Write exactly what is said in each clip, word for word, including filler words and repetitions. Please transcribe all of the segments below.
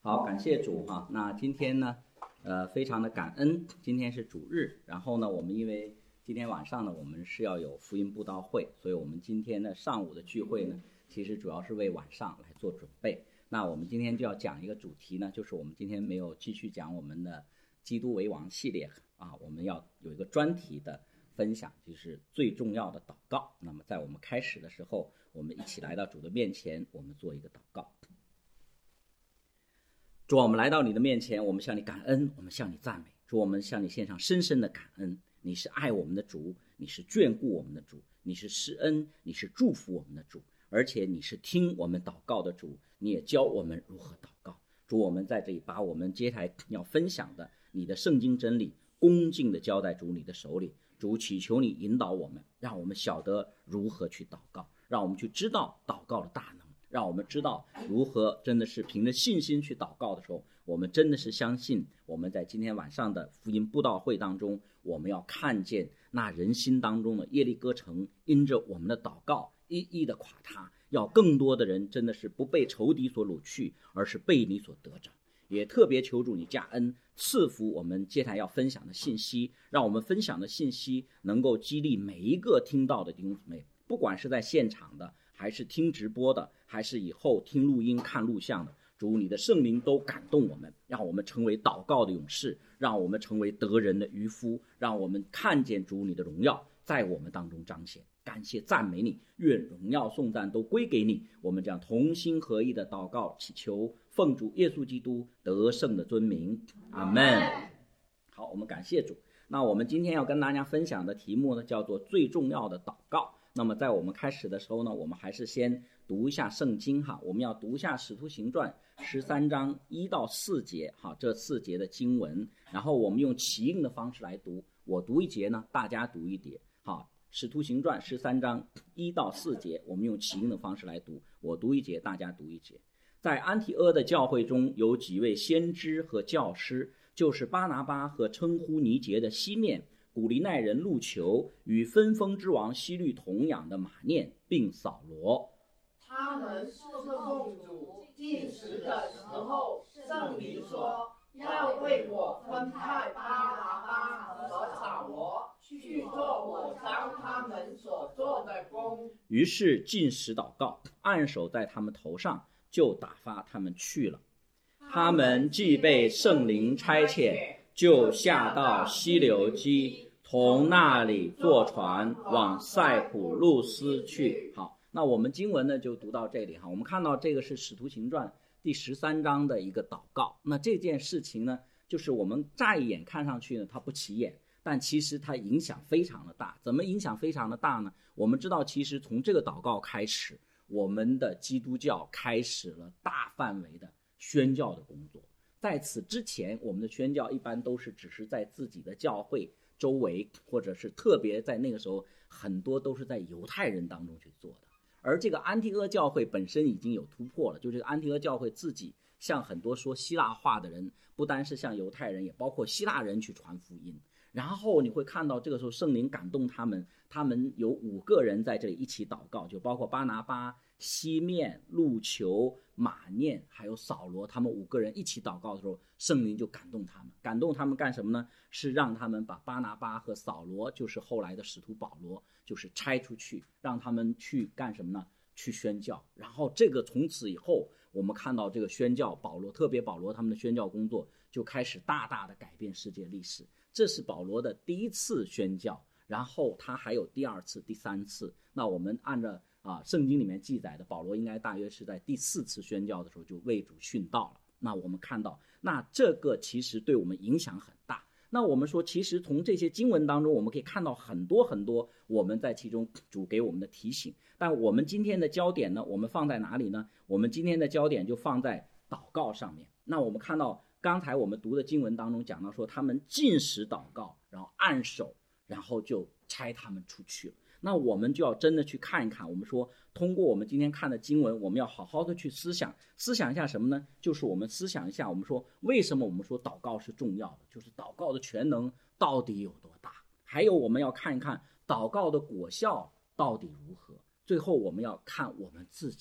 好，感谢主哈。那今天呢，呃，非常的感恩，今天是主日。然后呢，我们因为今天晚上呢，我们是要有福音布道会，所以我们今天呢上午的聚会呢，其实主要是为晚上来做准备。那我们今天就要讲一个主题呢，就是我们今天没有继续讲我们的基督为王系列啊，我们要有一个专题的分享，就是最重要的祷告。那么在我们开始的时候，我们一起来到主的面前，我们做一个祷告。主啊，我们来到你的面前，我们向你感恩，我们向你赞美。主，我们向你献上深深的感恩。你是爱我们的主，你是眷顾我们的主，你是施恩，你是祝福我们的主，而且你是听我们祷告的主，你也教我们如何祷告。主，我们在这里把我们接下来要分享的你的圣经真理恭敬地交在主你的手里。主，祈求你引导我们，让我们晓得如何去祷告，让我们去知道祷告的大能，让我们知道如何真的是凭着信心去祷告的时候，我们真的是相信我们在今天晚上的福音布道会当中，我们要看见那人心当中的耶利哥城因着我们的祷告一一的垮塌，要更多的人真的是不被仇敌所掳去，而是被你所得着。也特别求主你加恩赐福我们接下来要分享的信息，让我们分享的信息能够激励每一个听到的弟兄姊妹，不管是在现场的，还是听直播的，还是以后听录音看录像的。主，你的圣灵都感动我们，让我们成为祷告的勇士，让我们成为得人的渔夫，让我们看见主你的荣耀在我们当中彰显。感谢赞美你，愿荣耀颂赞都归给你。我们将同心合意的祷告祈求，奉主耶稣基督得胜的尊名，阿们。好，我们感谢主。那我们今天要跟大家分享的题目呢，叫做最重要的祷告。那么在我们开始的时候呢，我们还是先读一下圣经哈，我们要读一下使徒行传十三章一到四节哈，这四节的经文，然后我们用起应的方式来读，我读一节呢，大家读一节哈。使徒行传十三章一到四节，我们用起应的方式来读，我读一节，大家读一节。在安提阿的教会中有几位先知和教师，就是巴拿巴和称呼尼结的西面、古利奈人路求与分封之王希律同养的马念，并扫罗。 他们侍奉主进食的时候，圣灵说要为我分派巴拿巴和扫罗去做我让他们所做的工。 于是禁食祷告，按手在他们头上，就打发他们去了。他们既被圣灵差遣，就下到西流基，从那里坐船往塞浦路斯去。好，那我们经文呢就读到这里哈。我们看到这个是使徒行传第十三章的一个祷告。那这件事情呢，就是我们乍一眼看上去呢它不起眼，但其实它影响非常的大。怎么影响非常的大呢？我们知道其实从这个祷告开始，我们的基督教开始了大范围的宣教的工作。在此之前，我们的宣教一般都是只是在自己的教会周围，或者是特别在那个时候很多都是在犹太人当中去做的。而这个安提阿教会本身已经有突破了，就这个安提阿教会自己向很多说希腊话的人，不单是向犹太人，也包括希腊人去传福音。然后你会看到这个时候圣灵感动他们，他们有五个人在这里一起祷告，就包括巴拿巴、西面、路求、马念还有扫罗，他们五个人一起祷告的时候，圣灵就感动他们。感动他们干什么呢？是让他们把巴拿巴和扫罗，就是后来的使徒保罗，就是差出去，让他们去干什么呢？去宣教。然后这个从此以后，我们看到这个宣教，保罗特别保罗他们的宣教工作就开始大大的改变世界历史。这是保罗的第一次宣教，然后他还有第二次、第三次。那我们按照啊圣经里面记载的，保罗应该大约是在第四次宣教的时候就为主殉道了。那我们看到，那这个其实对我们影响很大。那我们说，其实从这些经文当中，我们可以看到很多很多我们在其中主给我们的提醒。但我们今天的焦点呢，我们放在哪里呢？我们今天的焦点就放在祷告上面。那我们看到刚才我们读的经文当中讲到说，他们禁食祷告，然后按手，然后就差他们出去了。那我们就要真的去看一看，我们说通过我们今天看的经文，我们要好好的去思想思想一下什么呢？就是我们思想一下，我们说为什么我们说祷告是重要的，就是祷告的全能到底有多大，还有我们要看一看祷告的果效到底如何。最后我们要看我们自己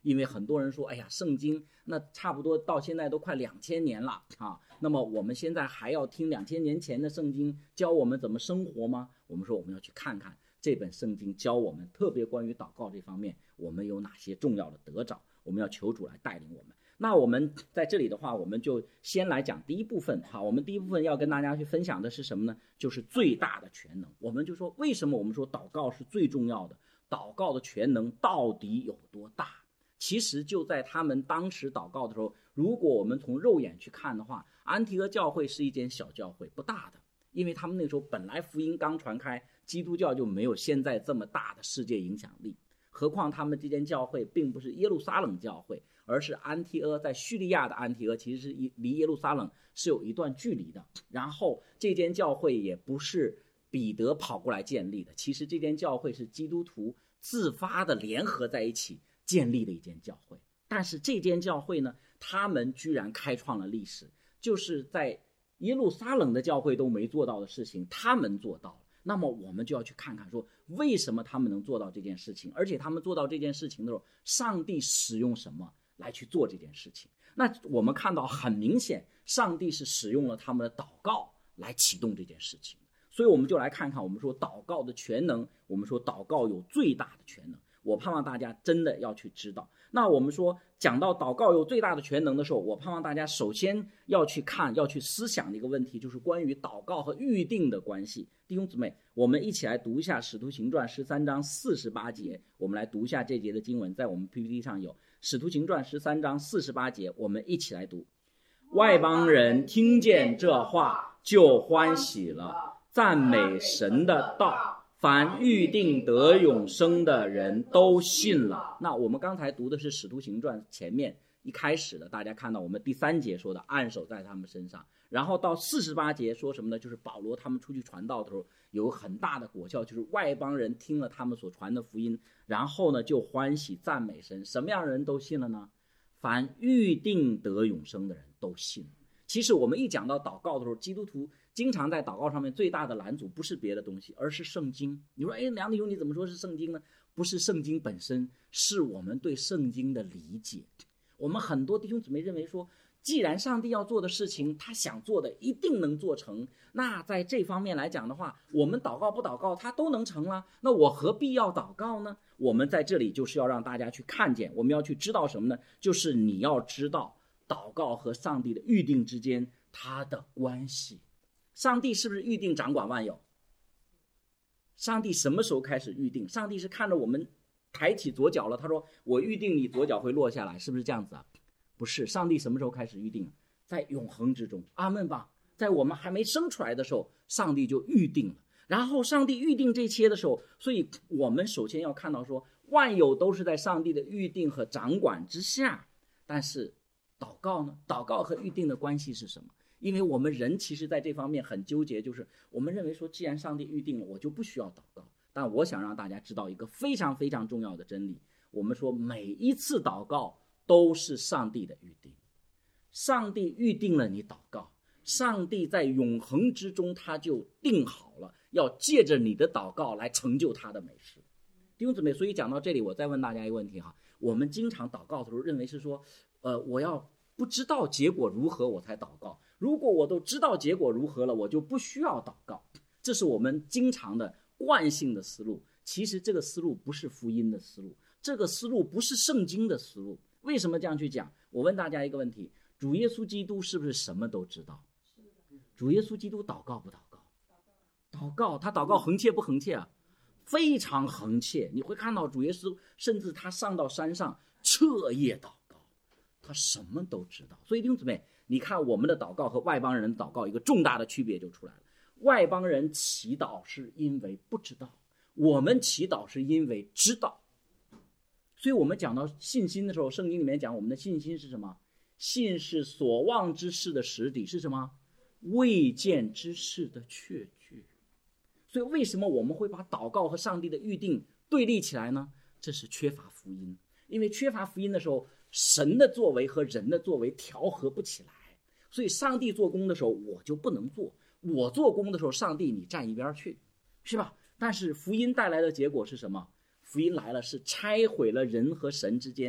因为很多人说，哎呀，圣经那差不多到现在都快两千年了啊，那么我们现在还要听两千年前的圣经教我们怎么生活吗？我们说我们要去看看这本圣经教我们，特别关于祷告这方面，我们有哪些重要的得着，我们要求主来带领我们。那我们在这里的话，我们就先来讲第一部分。好，我们第一部分要跟大家去分享的是什么呢？就是最大的全能。我们就说，为什么我们说祷告是最重要的？祷告的全能到底有多大？其实就在他们当时祷告的时候，如果我们从肉眼去看的话，安提阿教会是一间小教会，不大的，因为他们那个时候本来福音刚传开，基督教就没有现在这么大的世界影响力。何况他们这间教会并不是耶路撒冷教会，而是安提阿，在叙利亚的安提阿，其实是离耶路撒冷是有一段距离的。然后这间教会也不是彼得跑过来建立的，其实这间教会是基督徒自发的联合在一起建立的一间教会。但是这间教会呢，他们居然开创了历史，就是在耶路撒冷的教会都没做到的事情，他们做到了。那么我们就要去看看说，为什么他们能做到这件事情，而且他们做到这件事情的时候，上帝使用什么来去做这件事情。那我们看到很明显，上帝是使用了他们的祷告来启动这件事情。所以我们就来看看，我们说祷告的全能，我们说祷告有最大的全能，我盼望大家真的要去知道。那我们说讲到祷告有最大的全能的时候，我盼望大家首先要去看，要去思想的一个问题，就是关于祷告和预定的关系。弟兄姊妹，我们一起来读一下使徒行传十三章四十八节，我们来读一下这节的经文，在我们 P P T 上有使徒行传十三章四十八节，我们一起来读。外邦人听见这话就欢喜了，赞美神的道，凡预定得永生的人都信了。那我们刚才读的是使徒行传前面一开始的，大家看到我们第三节说的按手在他们身上，然后到四十八节说什么呢？就是保罗他们出去传道的时候有很大的果效，就是外邦人听了他们所传的福音，然后呢就欢喜赞美神。什么样的人都信了呢？凡预定得永生的人都信。其实我们一讲到祷告的时候，基督徒经常在祷告上面最大的拦阻不是别的东西，而是圣经。你说，哎，梁弟兄你怎么说是圣经呢？不是圣经本身，是我们对圣经的理解。我们很多弟兄姊妹认为说，既然上帝要做的事情，他想做的一定能做成，那在这方面来讲的话，我们祷告不祷告他都能成了，那我何必要祷告呢？我们在这里就是要让大家去看见，我们要去知道什么呢？就是你要知道祷告和上帝的预定之间它的关系。上帝是不是预定掌管万有？上帝什么时候开始预定？上帝是看着我们抬起左脚了，他说我预定你左脚会落下来，是不是这样子啊？不是，上帝什么时候开始预定？在永恒之中，阿们吧。在我们还没生出来的时候，上帝就预定了。然后上帝预定这些的时候，所以我们首先要看到说，万有都是在上帝的预定和掌管之下。但是祷告呢？祷告和预定的关系是什么？因为我们人其实在这方面很纠结，就是我们认为说，既然上帝预定了，我就不需要祷告。但我想让大家知道一个非常非常重要的真理，我们说每一次祷告都是上帝的预定。上帝预定了你祷告，上帝在永恒之中他就定好了，要借着你的祷告来成就他的美事。弟兄姊妹，所以讲到这里，我再问大家一个问题哈，我们经常祷告的时候认为是说，呃，我要不知道结果如何我才祷告，如果我都知道结果如何了，我就不需要祷告。这是我们经常的惯性的思路。其实这个思路不是福音的思路，这个思路不是圣经的思路。为什么这样去讲？我问大家一个问题，主耶稣基督是不是什么都知道？主耶稣基督祷告不祷告？祷告。他祷告恒切不恒切啊？非常恒切。你会看到主耶稣甚至他上到山上彻夜祷告，他什么都知道。所以弟兄姊妹，你看我们的祷告和外邦人祷告一个重大的区别就出来了。外邦人祈祷是因为不知道，我们祈祷是因为知道。所以我们讲到信心的时候，圣经里面讲我们的信心是什么？信是所望之事的实底，是什么？未见之事的确据。所以为什么我们会把祷告和上帝的预定对立起来呢？这是缺乏福音。因为缺乏福音的时候，神的作为和人的作为调和不起来，所以上帝做工的时候我就不能做，我做工的时候上帝你站一边去，是吧？但是福音带来的结果是什么？福音来了是拆毁了人和神之间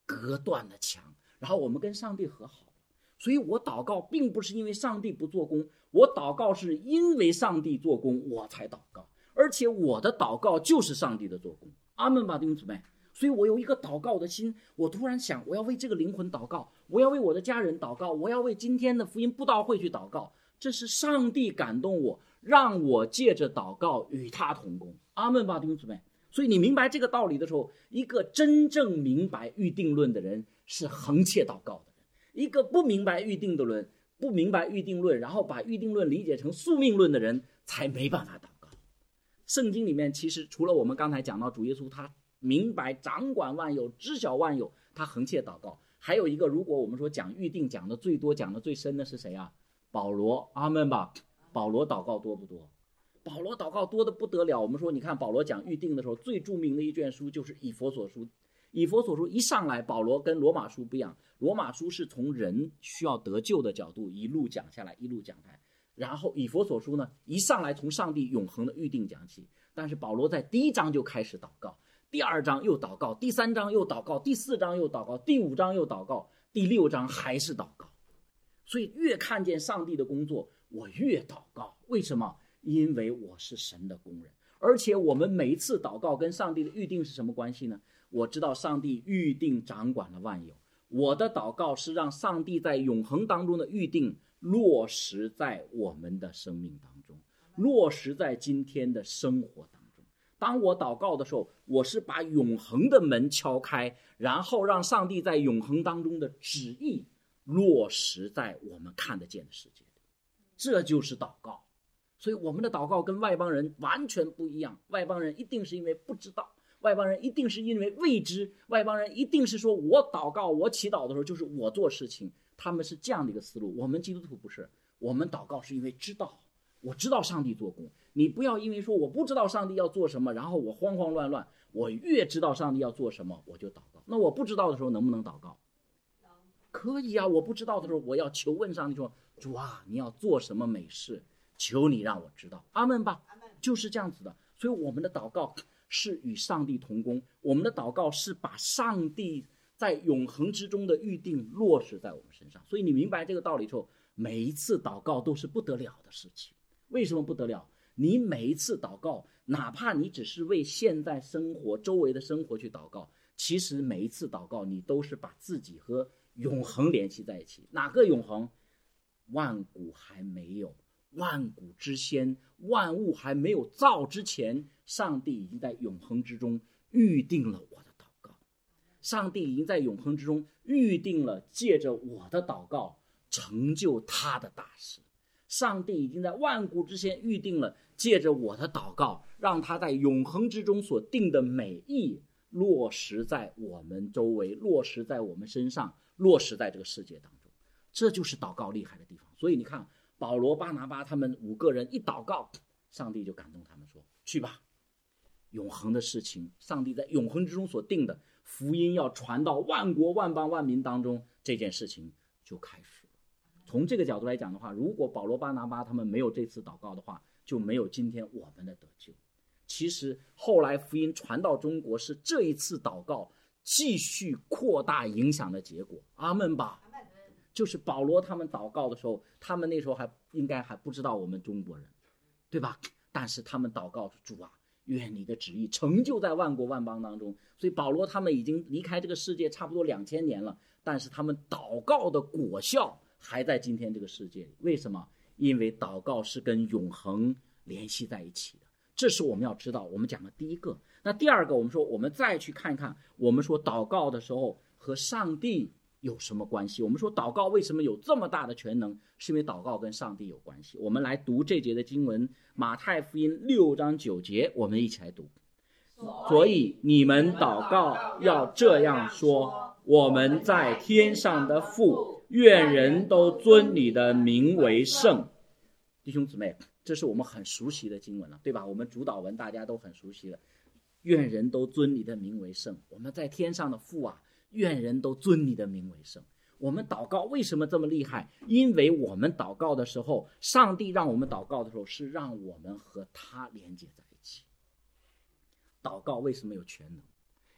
隔断了墙，然后我们跟上帝和好。所以我祷告并不是因为上帝不做工，我祷告是因为上帝做工我才祷告，而且我的祷告就是上帝的做工。阿们吧，弟兄姊妹。所以我有一个祷告的心，我突然想，我要为这个灵魂祷告，我要为我的家人祷告，我要为今天的福音布道会去祷告。这是上帝感动我，让我借着祷告与他同工。阿们吧，弟兄姊妹。所以你明白这个道理的时候，一个真正明白预定论的人是恒切祷告的人，一个不明白预定的论不明白预定论，然后把预定论理解成宿命论的人才没办法祷告。圣经里面其实除了我们刚才讲到主耶稣他明白掌管万有知晓万有，他恒切祷告，还有一个如果我们说讲预定讲的最多讲的最深的是谁啊？保罗。阿们吧。保罗祷告多不多？保罗祷告多的不得了。我们说你看保罗讲预定的时候最著名的一卷书就是以弗所书。以弗所书一上来，保罗跟罗马书不一样，罗马书是从人需要得救的角度一路讲下来一路讲来，然后以弗所书呢一上来从上帝永恒的预定讲起，但是保罗在第一章就开始祷告，第二章又祷告，第三章又祷告，第四章又祷告，第五章又祷告，第六章还是祷告。所以越看见上帝的工作我越祷告。为什么？因为我是神的工人。而且我们每一次祷告跟上帝的预定是什么关系呢？我知道上帝预定掌管了万有，我的祷告是让上帝在永恒当中的预定落实在我们的生命当中，落实在今天的生活当中。当我祷告的时候，我是把永恒的门敲开，然后让上帝在永恒当中的旨意落实在我们看得见的世界。这就是祷告。所以我们的祷告跟外邦人完全不一样，外邦人一定是因为不知道，外邦人一定是因为未知，外邦人一定是说我祷告我祈祷的时候就是我做事情，他们是这样的一个思路。我们基督徒不是，我们祷告是因为知道，我知道上帝做工。你不要因为说我不知道上帝要做什么，然后我慌慌乱乱，我越知道上帝要做什么我就祷告。那我不知道的时候能不能祷告？可以啊，我不知道的时候我要求问上帝说，主啊，你要做什么美事，求你让我知道。阿们吧。就是这样子的。所以我们的祷告是与上帝同工，我们的祷告是把上帝在永恒之中的预定落实在我们身上。所以你明白这个道理之后，每一次祷告都是不得了的事情。为什么不得了？你每一次祷告，哪怕你只是为现在生活周围的生活去祷告，其实每一次祷告你都是把自己和永恒联系在一起。哪个永恒？万古还没有，万古之先，万物还没有造之前，上帝已经在永恒之中预定了我的祷告。上帝已经在永恒之中预定了借着我的祷告成就他的大事。上帝已经在万古之前预定了借着我的祷告让他在永恒之中所定的美意落实在我们周围，落实在我们身上，落实在这个世界当中。这就是祷告厉害的地方。所以你看保罗巴拿巴他们五个人一祷告，上帝就感动他们说，去吧，永恒的事情，上帝在永恒之中所定的福音要传到万国万邦万民当中，这件事情就开始了。从这个角度来讲的话，如果保罗巴拿巴他们没有这次祷告的话，就没有今天我们的得救。其实后来福音传到中国是这一次祷告继续扩大影响的结果。阿们吧。就是保罗他们祷告的时候，他们那时候还应该还不知道我们中国人，对吧？但是他们祷告，主啊，愿你的旨意成就在万国万邦当中。所以保罗他们已经离开这个世界差不多两千年了，但是他们祷告的果效还在今天这个世界里。为什么？因为祷告是跟永恒联系在一起的。这是我们要知道，我们讲的第一个。那第二个，我们说我们再去看看，我们说祷告的时候和上帝有什么关系？我们说祷告为什么有这么大的权能，是因为祷告跟上帝有关系。我们来读这节的经文，马太福音六章九节，我们一起来读。所以你们祷告要这样说，我们在天上的父，愿人都尊你的名为圣。弟兄姊妹，这是我们很熟悉的经文了，对吧？我们主祷文大家都很熟悉了，愿人都尊你的名为圣。我们在天上的父啊，愿人都尊你的名为圣。我们祷告为什么这么厉害？因为我们祷告的时候，上帝让我们祷告的时候是让我们和他连接在一起。祷告为什么有权能？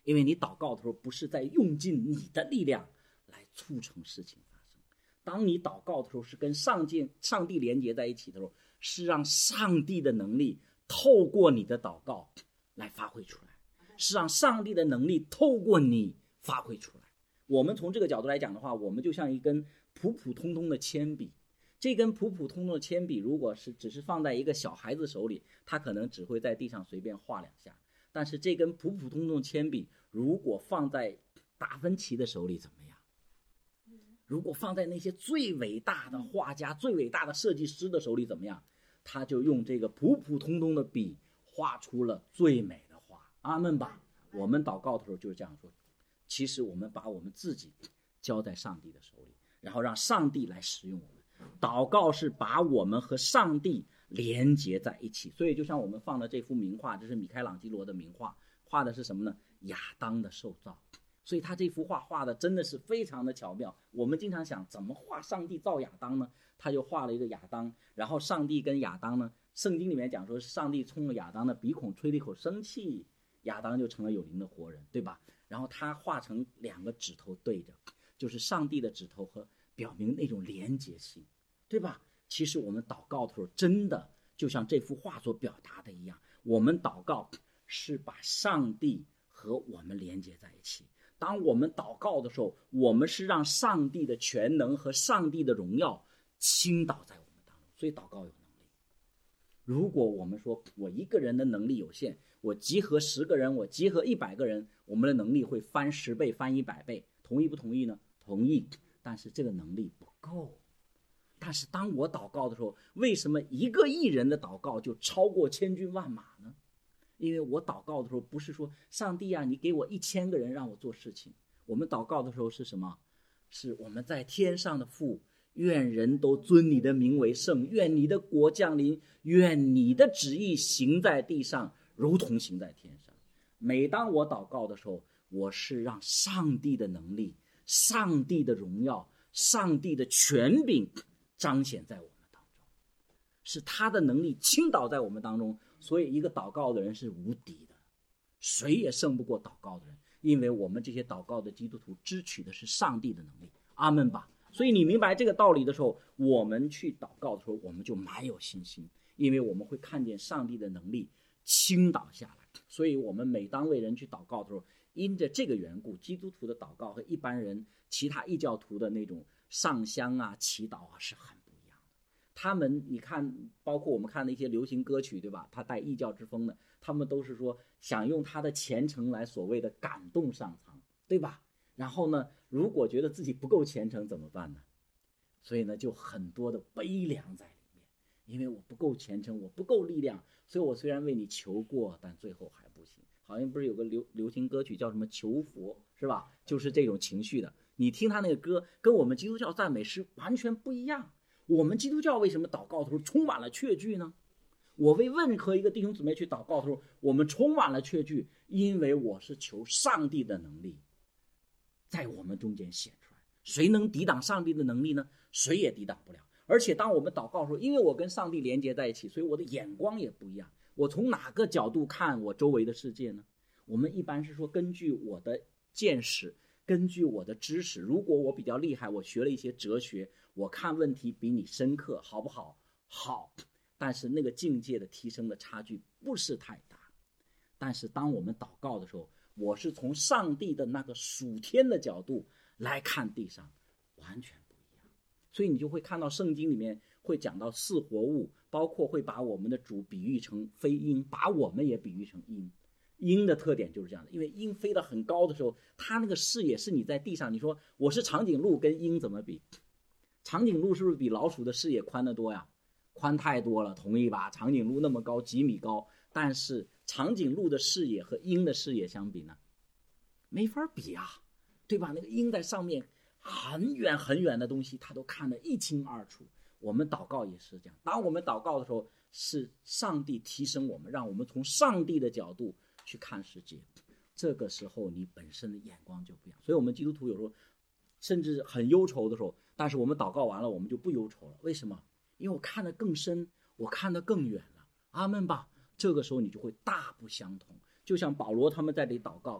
因为你祷告的时候不是在用尽你的力量来促成事情发生，当你祷告的时候是跟上帝上帝连接在一起的时候，是让上帝的能力透过你的祷告来发挥出来，是让上帝的能力透过你发挥出来。我们从这个角度来讲的话，我们就像一根普普通通的铅笔，这根普普通通的铅笔如果是只是放在一个小孩子手里，他可能只会在地上随便画两下，但是这根普普通通的铅笔如果放在达芬奇的手里怎么样？如果放在那些最伟大的画家、最伟大的设计师的手里怎么样？他就用这个普普通通的笔画出了最美的画。阿们吧。我们祷告的时候就是这样说，其实我们把我们自己交在上帝的手里，然后让上帝来使用我们。祷告是把我们和上帝连接在一起。所以就像我们放的这幅名画，这是米开朗基罗的名画，画的是什么呢？亚当的受造。所以他这幅画画的真的是非常的巧妙。我们经常想怎么画上帝造亚当呢？他就画了一个亚当，然后上帝跟亚当呢，圣经里面讲说是上帝冲了亚当的鼻孔吹了一口生气，亚当就成了有灵的活人，对吧？然后他画成两个指头对着，就是上帝的指头和表明那种连结性，对吧？其实我们祷告的时候真的就像这幅画所表达的一样，我们祷告是把上帝和我们连接在一起。当我们祷告的时候，我们是让上帝的全能和上帝的荣耀倾倒在我们当中。所以祷告有能力。如果我们说我一个人的能力有限，我集合十个人，我集合一百个人，我们的能力会翻十倍翻一百倍，同意不同意呢？同意。但是这个能力不够。但是当我祷告的时候，为什么一个亿人的祷告就超过千军万马呢？因为我祷告的时候不是说上帝啊，你给我一千个人让我做事情。我们祷告的时候是什么？是我们在天上的父，愿人都尊你的名为圣，愿你的国降临，愿你的旨意行在地上如同行在天上。每当我祷告的时候，我是让上帝的能力、上帝的荣耀、上帝的权柄彰显在我们当中，是他的能力倾倒在我们当中。所以一个祷告的人是无敌的，谁也胜不过祷告的人，因为我们这些祷告的基督徒支取的是上帝的能力。阿们吧。所以你明白这个道理的时候，我们去祷告的时候我们就蛮有信心，因为我们会看见上帝的能力倾倒下来。所以我们每当为人去祷告的时候，因着这个缘故，基督徒的祷告和一般人其他异教徒的那种上香啊祈祷啊是很不一样的。他们你看包括我们看的一些流行歌曲，对吧？他带异教之风的，他们都是说想用他的虔诚来所谓的感动上苍，对吧？然后呢，如果觉得自己不够虔诚怎么办呢？所以呢就很多的悲凉在里面，因为我不够虔诚，我不够力量，所以我虽然为你求过，但最后还不行。好像不是有个流流行歌曲叫什么求佛，是吧？就是这种情绪的。你听他那个歌跟我们基督教赞美诗完全不一样。我们基督教为什么祷告的时候充满了确据呢？我为任何一个弟兄姊妹去祷告的时候，我们充满了确据，因为我是求上帝的能力在我们中间显出来。谁能抵挡上帝的能力呢？谁也抵挡不了。而且当我们祷告的时候，因为我跟上帝连接在一起，所以我的眼光也不一样。我从哪个角度看我周围的世界呢？我们一般是说根据我的见识，根据我的知识，如果我比较厉害，我学了一些哲学，我看问题比你深刻，好不好？好。但是那个境界的提升的差距不是太大。但是当我们祷告的时候，我是从上帝的那个属天的角度来看地上，完全不一样。所以你就会看到圣经里面会讲到四活物，包括会把我们的主比喻成飞鹰，把我们也比喻成鹰。鹰的特点就是这样的，因为鹰飞得很高的时候，它那个视野是你在地上，你说我是长颈鹿跟鹰怎么比？长颈鹿是不是比老鼠的视野宽得多呀？宽太多了，同意吧？长颈鹿那么高，几米高，但是长颈鹿的视野和鹰的视野相比呢，没法比啊，对吧？那个鹰在上面很远很远的东西它都看得一清二楚。我们祷告也是这样，当我们祷告的时候，是上帝提升我们，让我们从上帝的角度去看世界，这个时候你本身的眼光就不一样。所以我们基督徒有时候甚至很忧愁的时候，但是我们祷告完了我们就不忧愁了。为什么？因为我看得更深，我看得更远了。阿们吧。这个时候你就会大不相同。就像保罗他们在这里祷告，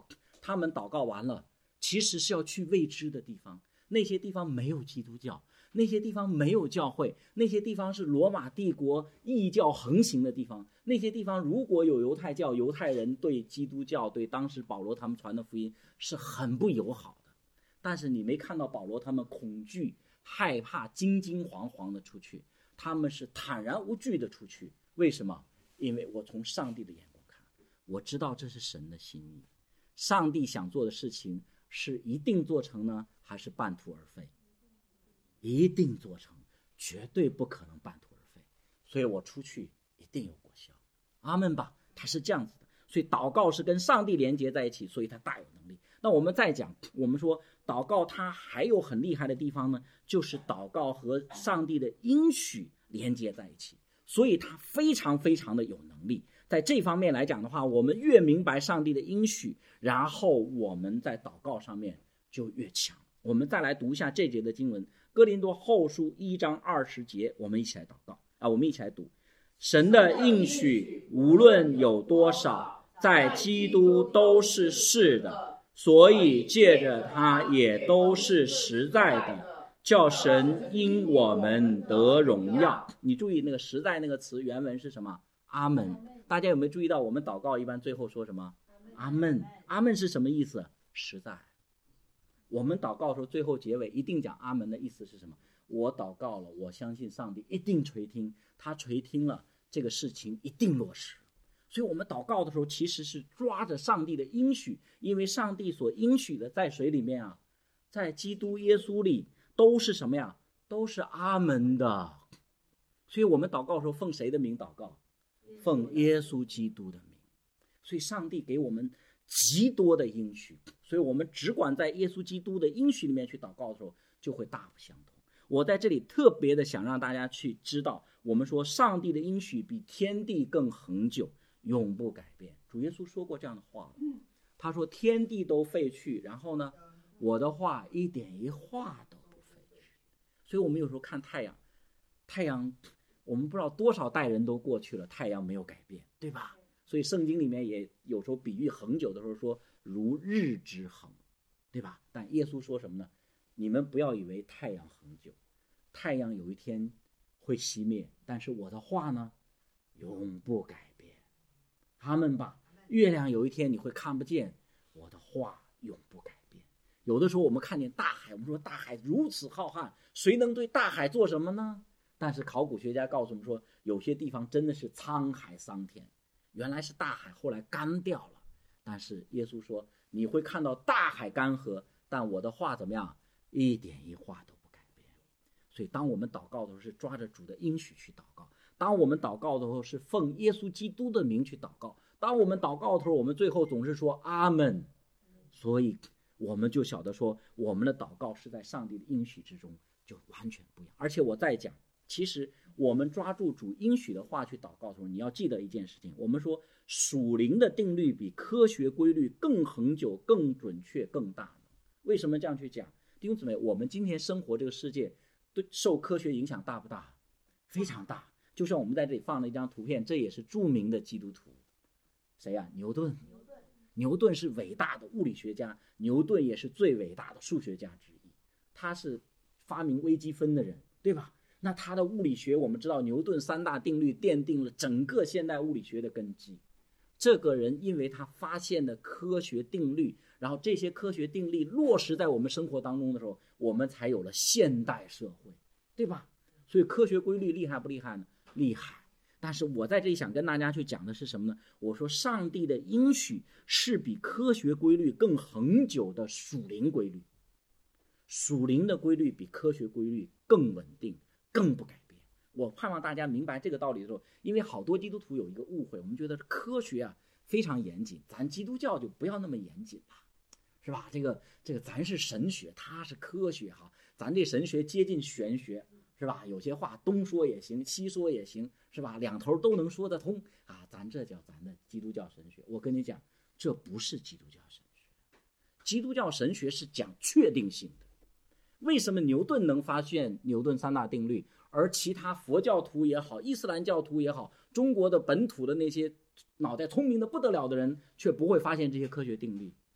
他们祷告完了，其实是要去未知的地方，那些地方没有基督教，那些地方没有教会，那些地方是罗马帝国异教横行的地方，那些地方如果有犹太教，犹太人对基督教，对当时保罗他们传的福音是很不友好的。但是你没看到保罗他们恐惧害怕惊惊惶惶的出去，他们是坦然无惧的出去。为什么？因为我从上帝的眼光看，我知道这是神的心意，上帝想做的事情是一定做成呢，还是半途而废？一定做成，绝对不可能半途而废。所以我出去一定有果效。阿们吧，他是这样子的。所以祷告是跟上帝连接在一起，所以他大有能力。那我们再讲，我们说祷告它还有很厉害的地方呢，就是祷告和上帝的应许连接在一起，所以它非常非常的有能力。在这方面来讲的话，我们越明白上帝的应许，然后我们在祷告上面就越强。我们再来读一下这节的经文，哥林多后书一章二十节，我们一起来祷告啊，我们一起来读。神的应许无论有多少，在基督都是是的，所以借着它也都是实在的，叫神因我们得荣耀。你注意那个实在那个词原文是什么？阿门。大家有没有注意到我们祷告一般最后说什么？阿门。阿门是什么意思？实在。我们祷告的时候最后结尾一定讲阿门的意思是什么？我祷告了，我相信上帝一定垂听，他垂听了，这个事情一定落实。所以我们祷告的时候其实是抓着上帝的应许，因为上帝所应许的在谁里面啊？在基督耶稣里都是什么呀？都是阿门的。所以我们祷告的时候奉谁的名祷告？奉耶稣基督的名。所以上帝给我们极多的应许，所以我们只管在耶稣基督的应许里面去祷告的时候就会大不相同。我在这里特别的想让大家去知道，我们说上帝的应许比天地更恒久，永不改变。主耶稣说过这样的话，他说天地都废去，然后呢，我的话一点一画都不废去。所以我们有时候看太阳，太阳我们不知道多少代人都过去了，太阳没有改变，对吧？所以圣经里面也有时候比喻恒久的时候说如日之恒，对吧？但耶稣说什么呢？你们不要以为太阳恒久，太阳有一天会熄灭，但是我的话呢永不改变。他们吧，月亮有一天你会看不见，我的话永不改变。有的时候我们看见大海，我们说大海如此浩瀚，谁能对大海做什么呢？但是考古学家告诉我们说，有些地方真的是沧海桑田，原来是大海后来干掉了。但是耶稣说，你会看到大海干涸，但我的话怎么样？一点一画都不改变。所以当我们祷告的时候是抓着主的应许去祷告，当我们祷告的时候是奉耶稣基督的名去祷告，当我们祷告的时候我们最后总是说阿们。所以我们就晓得说，我们的祷告是在上帝的应许之中，就完全不一样。而且我再讲，其实我们抓住主应许的话去祷告的时候，你要记得一件事情，我们说属灵的定律比科学规律更恒久、更准确、更大。为什么这样去讲？弟兄姊妹，我们今天生活这个世界对受科学影响大不大？非常大。就像我们在这里放了一张图片，这也是著名的基督徒，谁呀？牛顿。牛顿是伟大的物理学家，牛顿也是最伟大的数学家之一，他是发明微积分的人，对吧？那他的物理学，我们知道牛顿三大定律奠定了整个现代物理学的根基。这个人因为他发现的科学定律，然后这些科学定律落实在我们生活当中的时候，我们才有了现代社会，对吧？所以科学规律厉害不厉害呢？厉害。但是我在这里想跟大家去讲的是什么呢？我说上帝的应许是比科学规律更恒久的属灵规律，属灵的规律比科学规律更稳定，更不改变。我盼望大家明白这个道理的时候，因为好多基督徒有一个误会，我们觉得科学啊非常严谨，咱基督教就不要那么严谨了，是吧？这个这个咱是神学，它是科学哈，咱这神学接近玄学，是吧？有些话东说也行，西说也行，是吧？两头都能说得通啊，咱这叫咱的基督教神学。我跟你讲，这不是基督教神学，基督教神学是讲确定性的。为什么牛顿能发现牛顿三大定律，而其他佛教徒也好，伊斯兰教徒也好，中国的本土的那些脑袋聪明的不得了的人却不会发现这些科学定律？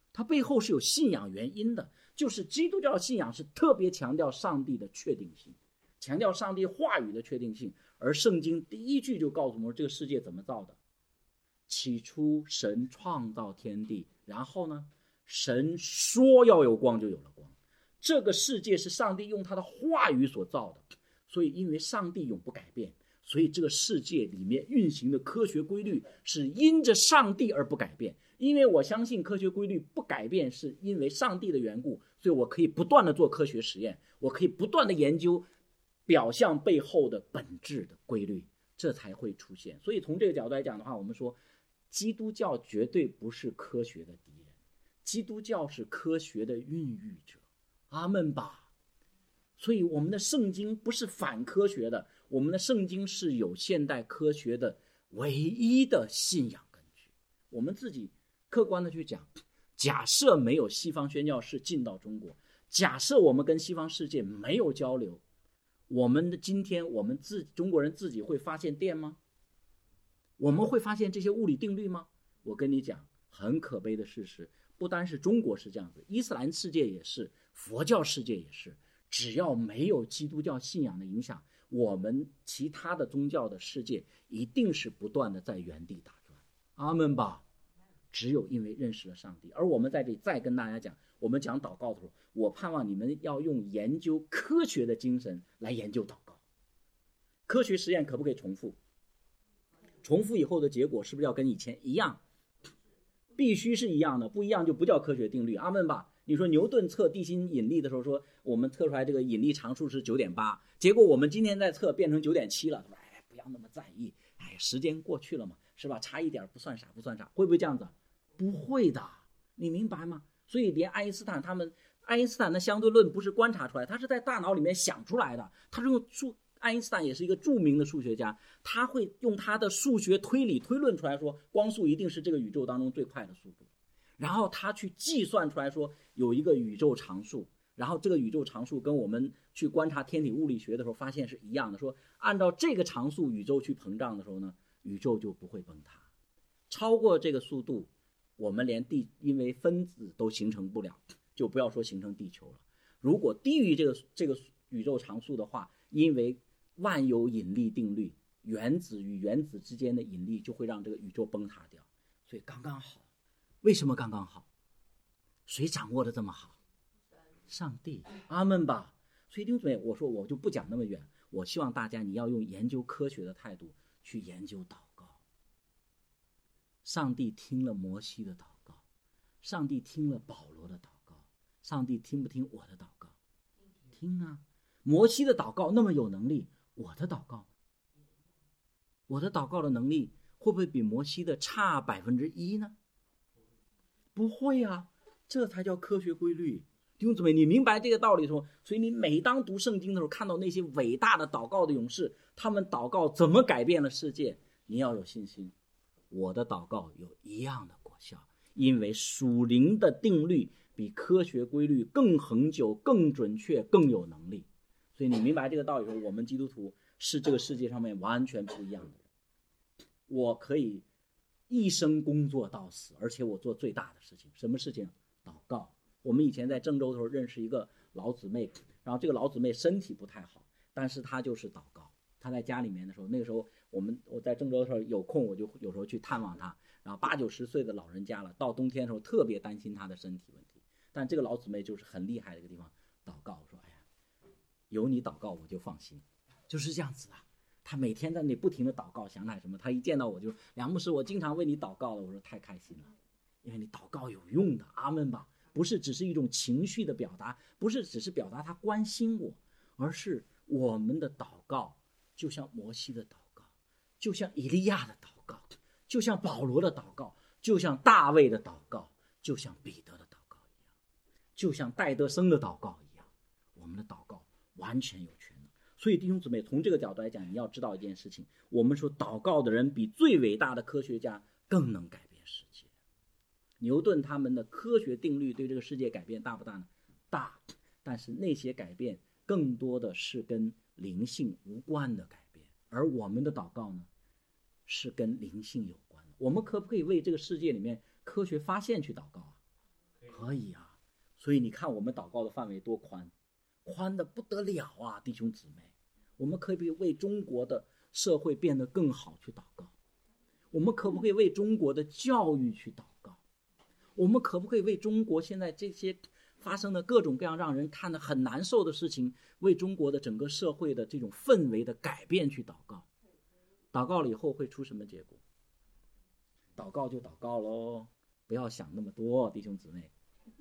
它背后是有信仰原因的，就是基督教信仰是特别强调上帝的确定性，强调上帝话语的确定性。而圣经第一句就告诉我们这个世界怎么造的，起初神创造天地，然后呢，神说要有光就有了光。这个世界是上帝用他的话语所造的，所以因为上帝永不改变，所以这个世界里面运行的科学规律是因着上帝而不改变。因为我相信科学规律不改变是因为上帝的缘故，所以我可以不断的做科学实验，我可以不断的研究表象背后的本质的规律，这才会出现。所以从这个角度来讲的话，我们说基督教绝对不是科学的敌人，基督教是科学的孕育者。阿们吧。所以我们的圣经不是反科学的，我们的圣经是有现代科学的唯一的信仰根据。我们自己客观的去讲，假设没有西方宣教士进到中国，假设我们跟西方世界没有交流，我们的今天我们自中国人自己会发现电吗？我们会发现这些物理定律吗？我跟你讲，很可悲的事实，不单是中国是这样子，伊斯兰世界也是，佛教世界也是。只要没有基督教信仰的影响，我们其他的宗教的世界一定是不断的在原地打转。阿们吧。只有因为认识了上帝。而我们在这里再跟大家讲，我们讲祷告的时候，我盼望你们要用研究科学的精神来研究祷告。科学实验可不可以重复？重复以后的结果是不是要跟以前一样？必须是一样的，不一样就不叫科学定律。阿们吧。你说牛顿测地心引力的时候说我们测出来这个引力常数是 九点八， 结果我们今天在测变成 九点七 了。哎，不要那么在意，哎，时间过去了嘛，是吧？差一点不算啥不算啥。会不会这样子？不会的，你明白吗？所以连爱因斯坦他们，爱因斯坦的相对论不是观察出来，他是在大脑里面想出来的。他是用数，爱因斯坦也是一个著名的数学家，他会用他的数学推理推论出来说光速一定是这个宇宙当中最快的速度。然后他去计算出来说有一个宇宙常数，然后这个宇宙常数跟我们去观察天体物理学的时候发现是一样的，说按照这个常数宇宙去膨胀的时候呢，宇宙就不会崩塌。超过这个速度，我们连地因为分子都形成不了，就不要说形成地球了。如果低于这个这个宇宙常数的话，因为万有引力定律，原子与原子之间的引力就会让这个宇宙崩塌掉，所以刚刚好。为什么刚刚好？谁掌握的这么好？上帝。阿们吧。所以弟兄姊妹，我说我就不讲那么远，我希望大家你要用研究科学的态度去研究祷告。上帝听了摩西的祷告，上帝听了保罗的祷告，上帝听不听我的祷告？听啊。摩西的祷告那么有能力，我的祷告，我的祷告的能力会不会比摩西的差百分之一呢？不会啊，这才叫科学规律。弟兄姊妹，你明白这个道理的时候，所以你每当读圣经的时候，看到那些伟大的祷告的勇士，他们祷告怎么改变了世界，你要有信心，我的祷告有一样的果效，因为属灵的定律比科学规律更恒久、更准确、更有能力。所以你明白这个道理的时候，我们基督徒是这个世界上面完全不一样的人。我可以一生工作到死，而且我做最大的事情，什么事情？祷告。我们以前在郑州的时候认识一个老姊妹，然后这个老姊妹身体不太好，但是她就是祷告。她在家里面的时候，那个时候我们我在郑州的时候有空，我就有时候去探望她。然后八九十岁的老人家了，到冬天的时候特别担心她的身体问题。但这个老姊妹就是很厉害的一个地方，祷告。说哎呀，有你祷告我就放心，就是这样子啊。他每天在那里不停的祷告，想起来什么，他一见到我就梁牧师，我经常为你祷告了。我说太开心了，因为你祷告有用的。阿们吧。不是只是一种情绪的表达，不是只是表达他关心我，而是我们的祷告就像摩西的祷告，就像以利亚的祷告，就像保罗的祷告，就像大卫的祷告，就像彼得的祷告一样，就像戴德生的祷告一样，我们的祷告完全有权。所以弟兄姊妹，从这个角度来讲，你要知道一件事情，我们说祷告的人比最伟大的科学家更能改变世界。牛顿他们的科学定律对这个世界改变大不大呢？大。但是那些改变更多的是跟灵性无关的改变，而我们的祷告呢，是跟灵性有关的。我们可不可以为这个世界里面科学发现去祷告啊？ 可以啊。所以你看我们祷告的范围多宽，宽的不得了啊，弟兄姊妹。我们可不可以为中国的社会变得更好去祷告？我们可不可以为中国的教育去祷告？我们可不可以为中国现在这些发生的各种各样让人看得很难受的事情，为中国的整个社会的这种氛围的改变去祷告？祷告了以后会出什么结果？祷告就祷告咯，不要想那么多，弟兄姊妹。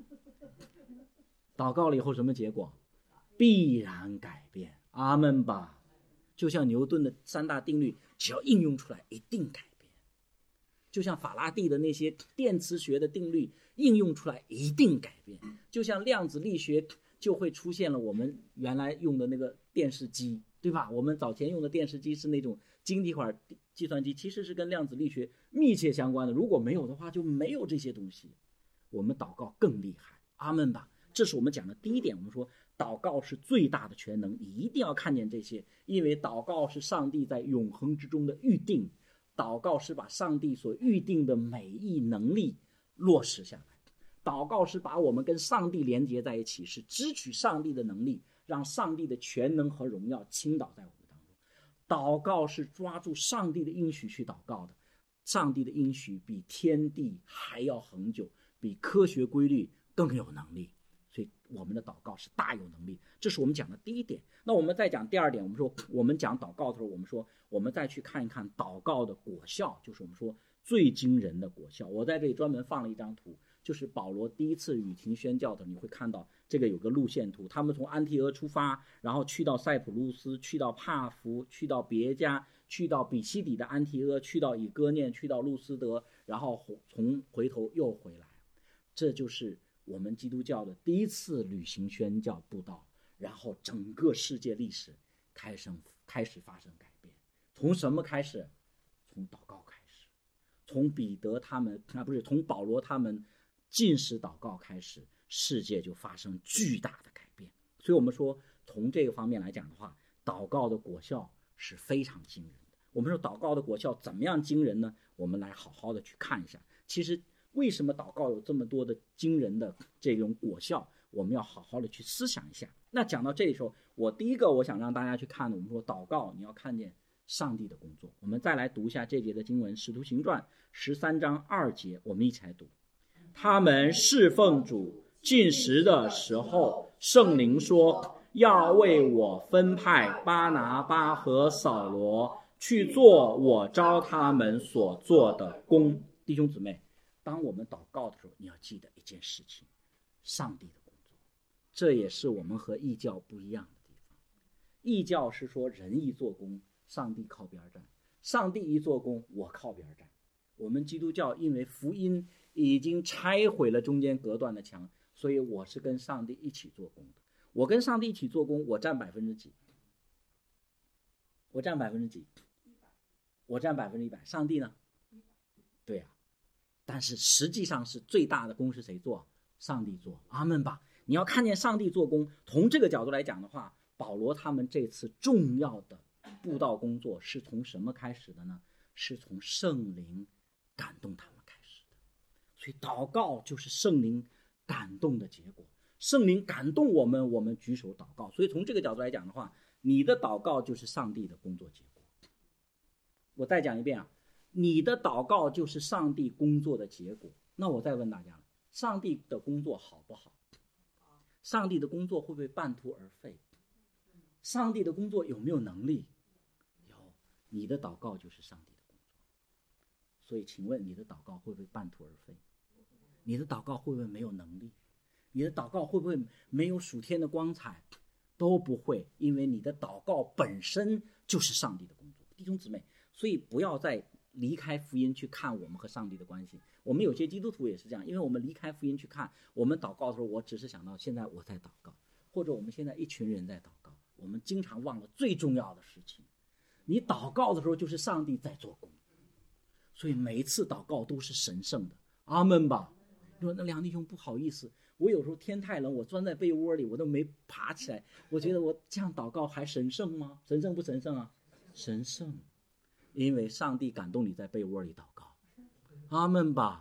祷告了以后什么结果？必然改变，阿们吧。就像牛顿的三大定律，只要应用出来一定改变。就像法拉第的那些电磁学的定律应用出来一定改变。就像量子力学就会出现了我们原来用的那个电视机，对吧？我们早前用的电视机是那种晶体管计算机，其实是跟量子力学密切相关的，如果没有的话就没有这些东西。我们祷告更厉害，阿们吧。这是我们讲的第一点，我们说祷告是最大的全能，你一定要看见这些，因为祷告是上帝在永恒之中的预定，祷告是把上帝所预定的美意能力落实下来，祷告是把我们跟上帝连接在一起，是支取上帝的能力，让上帝的全能和荣耀倾倒在我们当中。祷告是抓住上帝的应许去祷告的，上帝的应许比天地还要恒久，比科学规律更有能力，所以我们的祷告是大有能力。这是我们讲的第一点。那我们再讲第二点，我们说我们讲祷告的时候，我们说我们再去看一看祷告的果效，就是我们说最惊人的果效。我在这里专门放了一张图，就是保罗第一次雨停宣教的，你会看到这个有个路线图，他们从安提阿出发，然后去到塞浦路斯，去到帕福，去到别加，去到比西底的安提阿，去到以哥念，去到路斯德，然后从回头又回来。这就是我们基督教的第一次旅行宣教布道，然后整个世界历史开始开始发生改变。从什么开始？从祷告开始，从彼得他们啊不是从保罗他们禁食祷告开始，世界就发生巨大的改变。所以我们说从这个方面来讲的话，祷告的果效是非常惊人的。我们说祷告的果效怎么样惊人呢？我们来好好的去看一下。其实为什么祷告有这么多的惊人的这种果效，我们要好好的去思想一下。那讲到这里时候，我第一个我想让大家去看的，我们说祷告你要看见上帝的工作。我们再来读一下这节的经文，使徒行传十三章二节，我们一起来读。他们侍奉主进食的时候，圣灵说要为我分派巴拿巴和扫罗去做我召他们所做的工。弟兄姊妹，当我们祷告的时候，你要记得一件事情，上帝的工作。这也是我们和异教不一样的地方。异教是说人一做工，上帝靠边站，上帝一做工，我靠边站。我们基督教因为福音已经拆毁了中间隔断的墙，所以我是跟上帝一起做工的。我跟上帝一起做工，我占百分之几？我占百分之几？我占百分之一百。上帝呢？对呀、啊。但是实际上是最大的工是谁做？上帝做，阿们吧。你要看见上帝做工。从这个角度来讲的话，保罗他们这次重要的布道工作是从什么开始的呢？是从圣灵感动他们开始的。所以祷告就是圣灵感动的结果。圣灵感动我们，我们举手祷告。所以从这个角度来讲的话，你的祷告就是上帝的工作结果。我再讲一遍啊，你的祷告就是上帝工作的结果。那我再问大家了，上帝的工作好不好？上帝的工作会不会半途而废？上帝的工作有没有能力？有。你的祷告就是上帝的工作。所以请问你的祷告会不会半途而废？你的祷告会不会没有能力？你的祷告会不会没有属天的光彩？都不会，因为你的祷告本身就是上帝的工作。弟兄姊妹，所以不要再离开福音去看我们和上帝的关系。我们有些基督徒也是这样，因为我们离开福音去看，我们祷告的时候，我只是想到现在我在祷告，或者我们现在一群人在祷告，我们经常忘了最重要的事情。你祷告的时候就是上帝在做工，所以每一次祷告都是神圣的，阿们吧。你说那梁弟兄不好意思，我有时候天太冷，我钻在被窝里，我都没爬起来，我觉得我这样祷告还神圣吗？神圣不神圣啊？神圣，因为上帝感动你在被窝里祷告，阿们吧。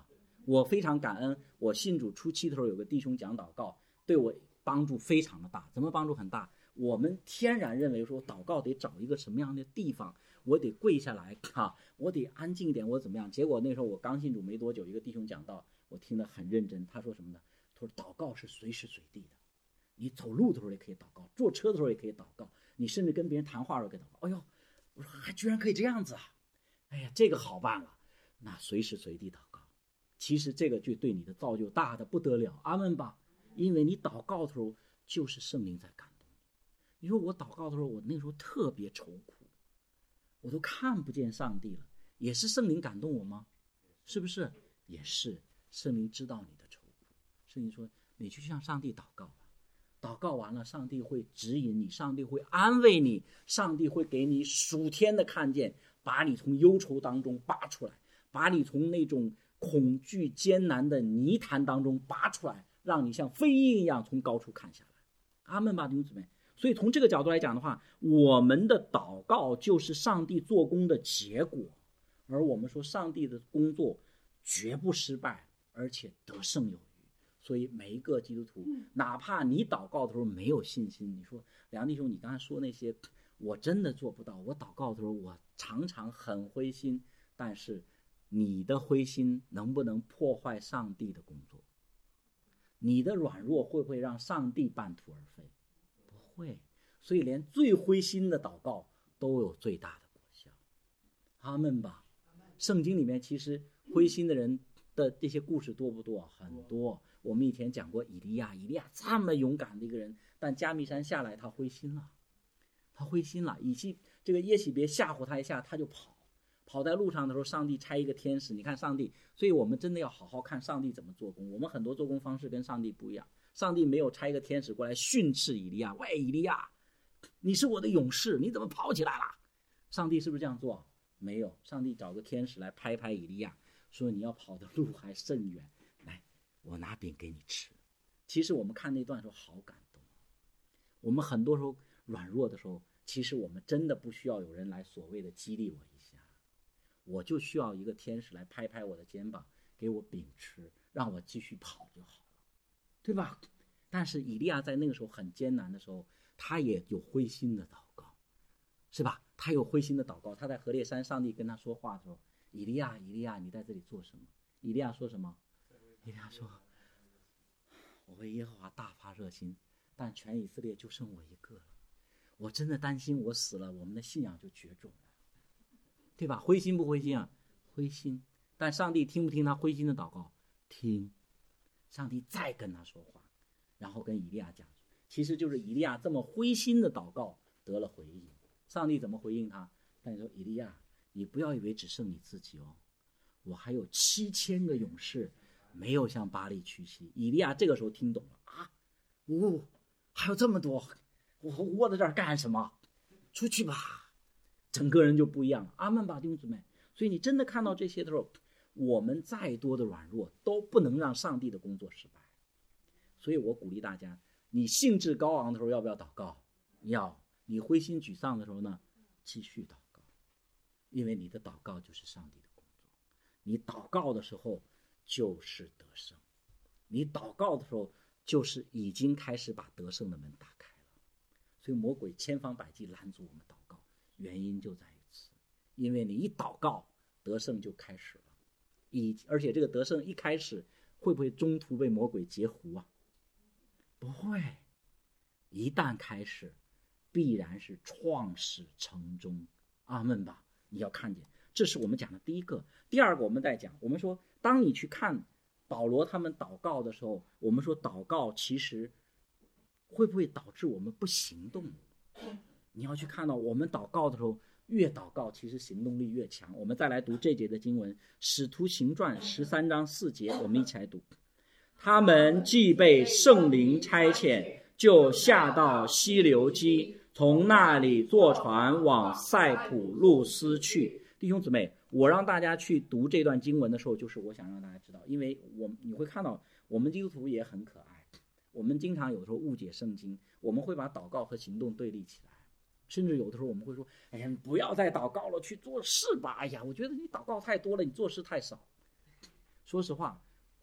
我非常感恩，我信主初期的时候有个弟兄讲祷告，对我帮助非常的大。怎么帮助很大？我们天然认为说祷告得找一个什么样的地方，我得跪下来啊，我得安静一点，我怎么样？结果那时候我刚信主没多久，一个弟兄讲道，我听得很认真。他说什么呢？他说祷告是随时随地的，你走路的时候也可以祷告，坐车的时候也可以祷告，你甚至跟别人谈话的时候可以祷告。哎呦，我说还居然可以这样子啊！哎呀，这个好办了，那随时随地祷告。其实这个就对你的造就大的不得了，阿们吧。因为你祷告的时候就是圣灵在感动你。你说我祷告的时候，我那时候特别愁苦，我都看不见上帝了，也是圣灵感动我吗？是不是？也是，圣灵知道你的愁苦。圣灵说你去向上帝祷告吧，祷告完了上帝会指引你，上帝会安慰你，上帝会给你属天的看见，把你从忧愁当中拔出来，把你从那种恐惧艰难的泥潭当中拔出来，让你像飞鹰一样从高处看下来。阿们吧，弟兄姊妹。所以从这个角度来讲的话，我们的祷告就是上帝做工的结果，而我们说上帝的工作绝不失败，而且得胜有余。所以每一个基督徒，哪怕你祷告的时候没有信心，你说梁弟兄，你刚才说那些我真的做不到，我祷告的时候我常常很灰心，但是你的灰心能不能破坏上帝的工作？你的软弱会不会让上帝半途而废？不会。所以连最灰心的祷告都有最大的果效。阿们吧。圣经里面其实灰心的人的这些故事多不多？很多。我们以前讲过以利亚，以利亚这么勇敢的一个人，但加密山下来他灰心了，他灰心了。以及这个耶洗别吓唬他一下，他就跑。跑在路上的时候，上帝差一个天使。你看上帝，所以我们真的要好好看上帝怎么做工。我们很多做工方式跟上帝不一样。上帝没有差一个天使过来训斥以利亚，喂，以利亚，你是我的勇士，你怎么跑起来了？上帝是不是这样做？没有，上帝找个天使来拍拍以利亚，说你要跑的路还甚远，来，我拿饼给你吃。其实我们看那段的时候好感动。我们很多时候软弱的时候，其实我们真的不需要有人来所谓的激励我一下，我就需要一个天使来拍拍我的肩膀，给我饼吃，让我继续跑就好了，对吧？但是以利亚在那个时候很艰难的时候，他也有灰心的祷告，是吧？他有灰心的祷告。他在何烈山，上帝跟他说话的时候，以利亚，以利亚，你在这里做什么？以利亚说什么？以利亚说，我为耶和华大发热心，但全以色列就剩我一个了，我真的担心我死了，我们的信仰就绝种了，对吧？灰心不灰心啊？灰心。但上帝听不听他灰心的祷告？听。上帝再跟他说话，然后跟以利亚讲，其实就是以利亚这么灰心的祷告得了回应。上帝怎么回应他？上帝说，以利亚，你不要以为只剩你自己哦，我还有七千个勇士没有向巴力屈膝。以利亚这个时候听懂了啊，哦，还有这么多，我窝在这儿干什么？出去吧，整个人就不一样了。阿们吧，弟兄姊妹。所以你真的看到这些的时候，我们再多的软弱都不能让上帝的工作失败。所以我鼓励大家，你兴致高昂的时候要不要祷告？要。你灰心沮丧的时候呢，继续祷告，因为你的祷告就是上帝的工作。你祷告的时候就是得胜，你祷告的时候就是已经开始把得胜的门打开了。所以魔鬼千方百计拦阻我们祷告，原因就在于此。因为你一祷告，得胜就开始了。以而且这个得胜一开始，会不会中途被魔鬼截胡啊？不会。一旦开始，必然是创始成终。阿们吧。你要看见，这是我们讲的第一个。第二个我们在讲，我们说当你去看保罗他们祷告的时候，我们说祷告其实会不会导致我们不行动？你要去看到我们祷告的时候，越祷告其实行动力越强。我们再来读这节的经文，使徒行传十三章四节，我们一起来读。他们既被圣灵差遣，就下到西流基，从那里坐船往塞浦路斯去。弟兄姊妹，我让大家去读这段经文的时候，就是我想让大家知道，因为我你会看到我们基督徒也很可爱，我们经常有时候误解圣经，我们会把祷告和行动对立起来，甚至有的时候我们会说，哎呀，不要再祷告了，去做事吧。哎呀，我觉得你祷告太多了，你做事太少。说实话，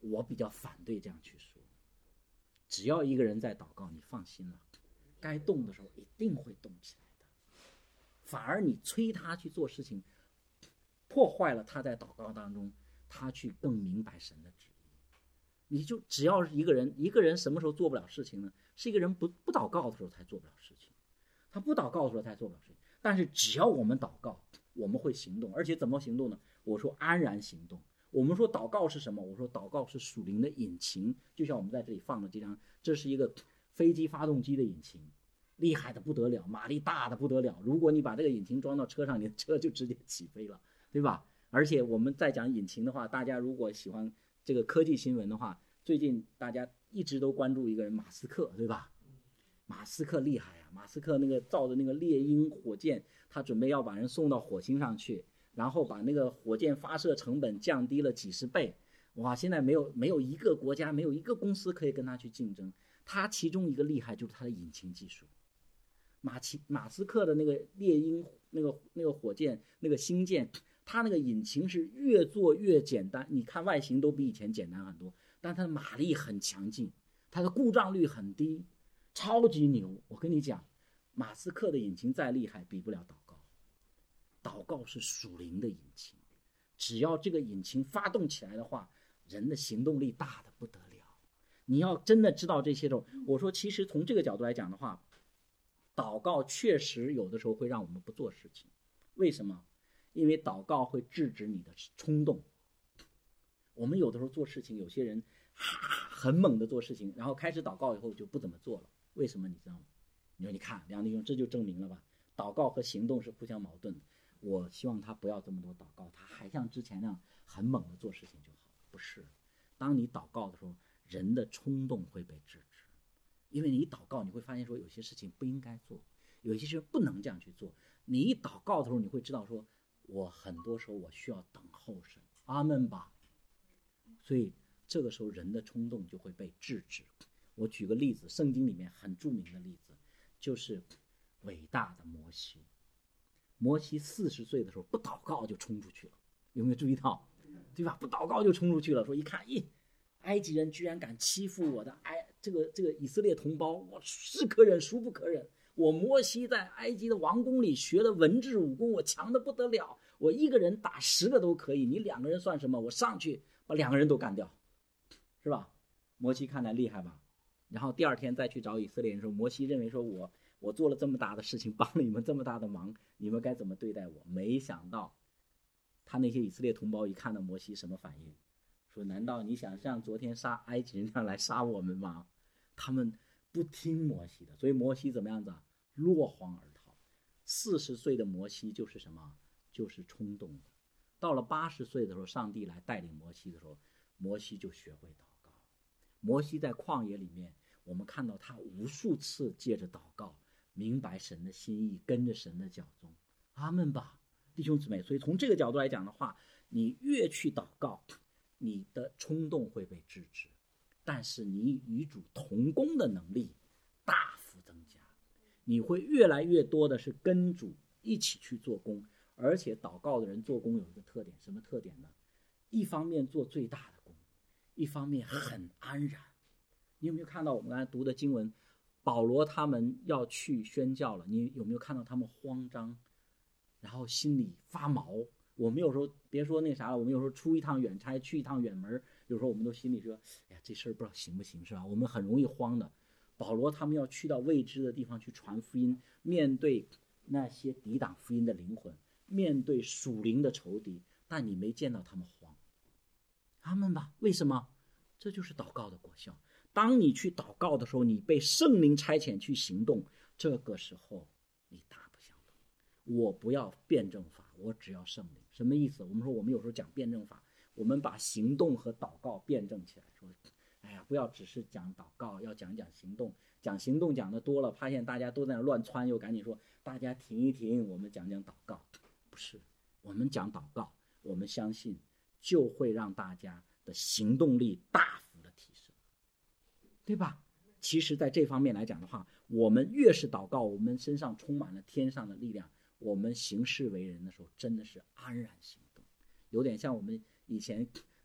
我比较反对这样去说。只要一个人在祷告，你放心了，该动的时候一定会动起来的。反而你催他去做事情，破坏了他在祷告当中他去更明白神的旨意。你就只要是一个人，一个人什么时候做不了事情呢？是一个人不不祷告的时候才做不了事情，他不祷告的时候才做不了事情。但是只要我们祷告，我们会行动，而且怎么行动呢？我说安然行动。我们说祷告是什么？我说祷告是属灵的引擎，就像我们在这里放的这张，这是一个飞机发动机的引擎，厉害的不得了，马力大的不得了。如果你把这个引擎装到车上，你的车就直接起飞了，对吧？而且我们在讲引擎的话，大家如果喜欢这个科技新闻的话，最近大家一直都关注一个人，马斯克，对吧？马斯克厉害啊！马斯克那个造的那个猎鹰火箭，他准备要把人送到火星上去，然后把那个火箭发射成本降低了几十倍。哇，现在没有没有一个国家，没有一个公司可以跟他去竞争。他其中一个厉害就是他的引擎技术。马奇马斯克的那个猎鹰那个那个火箭那个星舰，它那个引擎是越做越简单，你看外形都比以前简单很多，但它的马力很强劲，它的故障率很低，超级牛。我跟你讲，马斯克的引擎再厉害比不了祷告。祷告是属灵的引擎，只要这个引擎发动起来的话，人的行动力大的不得了。你要真的知道这些时候，我说其实从这个角度来讲的话，祷告确实有的时候会让我们不做事情。为什么？因为祷告会制止你的冲动。我们有的时候做事情，有些人很猛的做事情，然后开始祷告以后就不怎么做了。为什么你知道吗？你说你看梁弟兄，这就证明了吧，祷告和行动是互相矛盾的。我希望他不要这么多祷告，他还像之前那样很猛的做事情就好。不是，当你祷告的时候，人的冲动会被制止。因为你一祷告，你会发现说有些事情不应该做，有些事情不能这样去做。你一祷告的时候，你会知道说，我很多时候我需要等候神。阿们吧。所以这个时候人的冲动就会被制止。我举个例子，圣经里面很著名的例子，就是伟大的摩西。摩西四十岁的时候不祷告就冲出去了，有没有注意到？对吧？不祷告就冲出去了，说一看，咦，埃及人居然敢欺负我的埃这个这个以色列同胞，我是可忍孰不可忍。我摩西在埃及的王宫里学了文治武功，我强的不得了，我一个人打十个都可以，你两个人算什么？我上去把两个人都干掉，是吧？摩西看来厉害吧？然后第二天再去找以色列人说，摩西认为说我我做了这么大的事情，帮了你们这么大的忙，你们该怎么对待我？没想到他那些以色列同胞一看到摩西什么反应？说难道你想像昨天杀埃及人这样来杀我们吗？他们不听摩西的，所以摩西怎么样子啊？落荒而逃。四十岁的摩西就是什么？就是冲动的。到了八十岁的时候，上帝来带领摩西的时候，摩西就学会祷告。摩西在旷野里面，我们看到他无数次借着祷告明白神的心意，跟着神的脚踪。阿们吧，弟兄姊妹。所以从这个角度来讲的话，你越去祷告，你的冲动会被制止，但是你与主同工的能力大幅增加，你会越来越多的是跟主一起去做工。而且祷告的人做工有一个特点，什么特点呢？一方面做最大的工，一方面很安然。你有没有看到我们刚才读的经文，保罗他们要去宣教了，你有没有看到他们慌张，然后心里发毛？我们有时候别说那啥了，我们有时候出一趟远差，去一趟远门，有时候我们都心里说，哎呀，这事儿不知道行不行，是吧？我们很容易慌的。保罗他们要去到未知的地方去传福音，面对那些抵挡福音的灵魂，面对属灵的仇敌，但你没见到他们慌。阿们吧。为什么？这就是祷告的果效。当你去祷告的时候，你被圣灵差遣去行动，这个时候你大不相同。我不要辩证法，我只要圣灵。什么意思？我们说我们有时候讲辩证法，我们把行动和祷告辩证起来，说哎呀，不要只是讲祷告，要讲讲行动。讲行动讲的多了，发现大家都在那乱窜，又赶紧说大家停一停，我们讲讲祷告。不是，我们讲祷告，我们相信就会让大家的行动力大幅的提升，对吧？其实在这方面来讲的话，我们越是祷告，我们身上充满了天上的力量，我们行事为人的时候真的是安然行动。有点像我们以前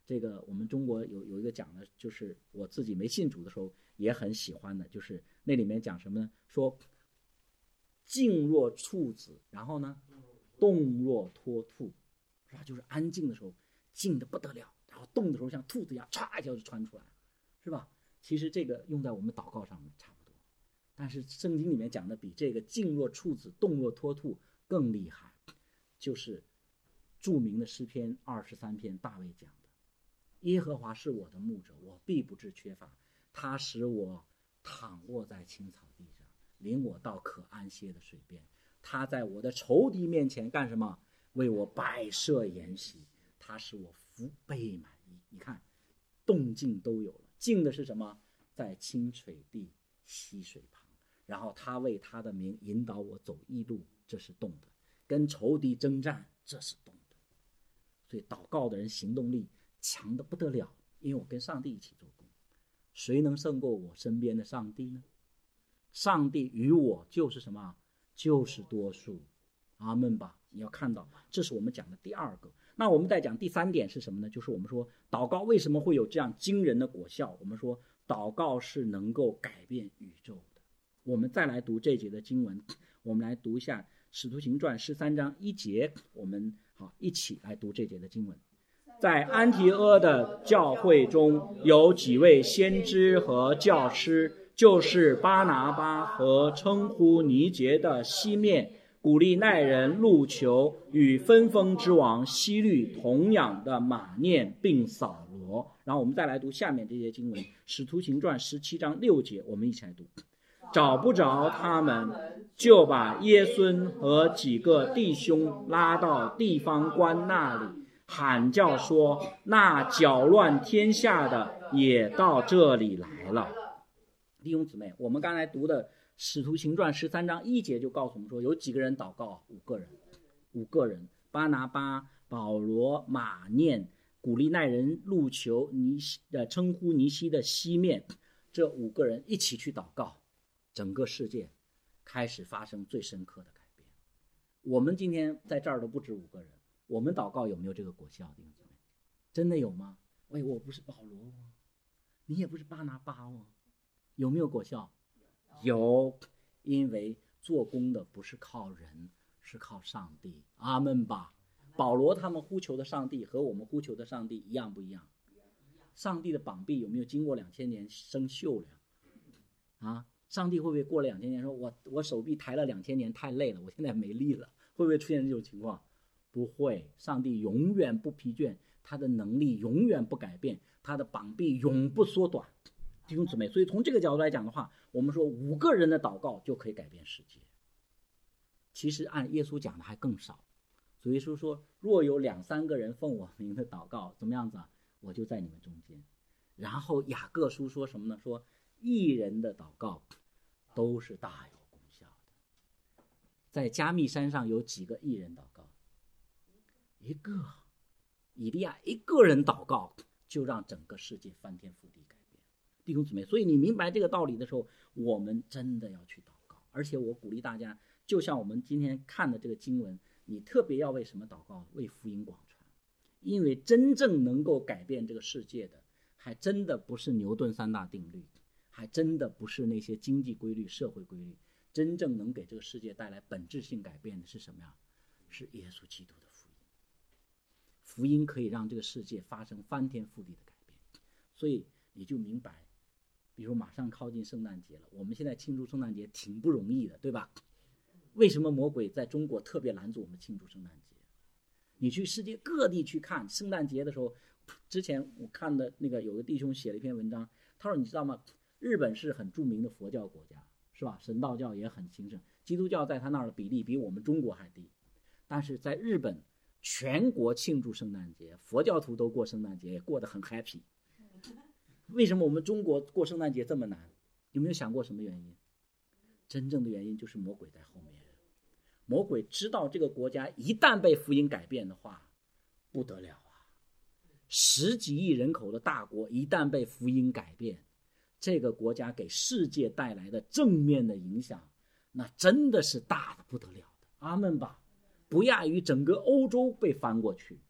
这个我们中国有有一个讲的，就是我自己没信主的时候也很喜欢的，就是那里面讲什么呢？说静若处子，然后呢动若脱兔，是吧？就是安静的时候静得不得了，然后动的时候像兔子一样，唰一下就窜出来，是吧？其实这个用在我们祷告上面差不多，但是圣经里面讲的比这个静若处子，动若脱兔更厉害，就是著名的诗篇二十三篇大卫讲的，耶和华是我的牧者，我必不致缺乏，他使我躺卧在青草地上，领我到可安歇的水边，他在我的仇敌面前干什么？为我摆设筵席，他使我福杯满溢。你看动静都有了，静的是什么？在青水地溪水旁，然后他为他的名引导我走义路，这是动的；跟仇敌征战，这是动的。所以祷告的人行动力强得不得了，因为我跟上帝一起做工。谁能胜过我身边的上帝呢？上帝与我就是什么？就是多数。阿们吧。你要看到，这是我们讲的第二个。那我们再讲第三点是什么呢？就是我们说祷告为什么会有这样惊人的果效？我们说祷告是能够改变宇宙的。我们再来读这节的经文，我们来读一下使徒行传十三章一节，我们好一起来读这节的经文。在安提阿的教会中有几位先知和教师，就是巴拿巴和称呼尼结的西面，古利奈人路求，与分封之王希律同养的马念，并扫罗。然后我们再来读下面这些经文，使徒行传十七章六节，我们一起来读。找不着他们，就把耶孙和几个弟兄拉到地方官那里，喊叫说，那搅乱天下的也到这里来了。弟兄姊妹，我们刚才读的使徒行传十三章一节就告诉我们说，有几个人祷告？五个人，五个人，巴拿巴、保罗、马念、古利奈人路求、尼西呃称呼尼西的西面，这五个人一起去祷告，整个世界开始发生最深刻的改变。我们今天在这儿都不止五个人，我们祷告有没有这个果效？弟兄姊妹，真的有吗？喂，我不是保罗哦，你也不是巴拿巴哦，有没有果效？有，因为做工的不是靠人，是靠上帝。阿们吧。保罗他们呼求的上帝和我们呼求的上帝一样不一样？上帝的膀臂有没有经过两千年生锈了啊？上帝会不会过了两千年说，我我手臂抬了两千年太累了，我现在没力了？会不会出现这种情况？不会，上帝永远不疲倦，他的能力永远不改变，他的膀臂永不缩短。弟兄姊妹，所以从这个角度来讲的话，我们说五个人的祷告就可以改变世界。其实按耶稣讲的还更少。所以说说，若有两三个人奉我名的祷告，怎么样子啊？我就在你们中间。然后雅各书说什么呢？说义人的祷告都是大有功效的。在加密山上有几个义人祷告？一个。以利亚一个人祷告，就让整个世界翻天覆地改变。弟兄姊妹，所以你明白这个道理的时候，我们真的要去祷告。而且我鼓励大家，就像我们今天看的这个经文，你特别要为什么祷告？为福音广传。因为真正能够改变这个世界的，还真的不是牛顿三大定律，还真的不是那些经济规律、社会规律，真正能给这个世界带来本质性改变的是什么呀？是耶稣基督的福音。福音可以让这个世界发生翻天覆地的改变。所以你就明白，比如马上靠近圣诞节了，我们现在庆祝圣诞节挺不容易的，对吧？为什么魔鬼在中国特别拦住我们庆祝圣诞节？你去世界各地去看圣诞节的时候，之前我看的那个有个弟兄写了一篇文章，他说你知道吗？日本是很著名的佛教国家，是吧？神道教也很兴盛，基督教在他那儿的比例比我们中国还低。但是在日本全国庆祝圣诞节，佛教徒都过圣诞节，也过得很 happy。 为什么我们中国过圣诞节这么难？有没有想过什么原因？真正的原因就是魔鬼在后面。魔鬼知道这个国家一旦被福音改变的话，不得了啊！十几亿人口的大国一旦被福音改变，这个国家给世界带来的正面的影响，那真的是大的不得了的。阿们吧！不亚于整个欧洲被翻过去。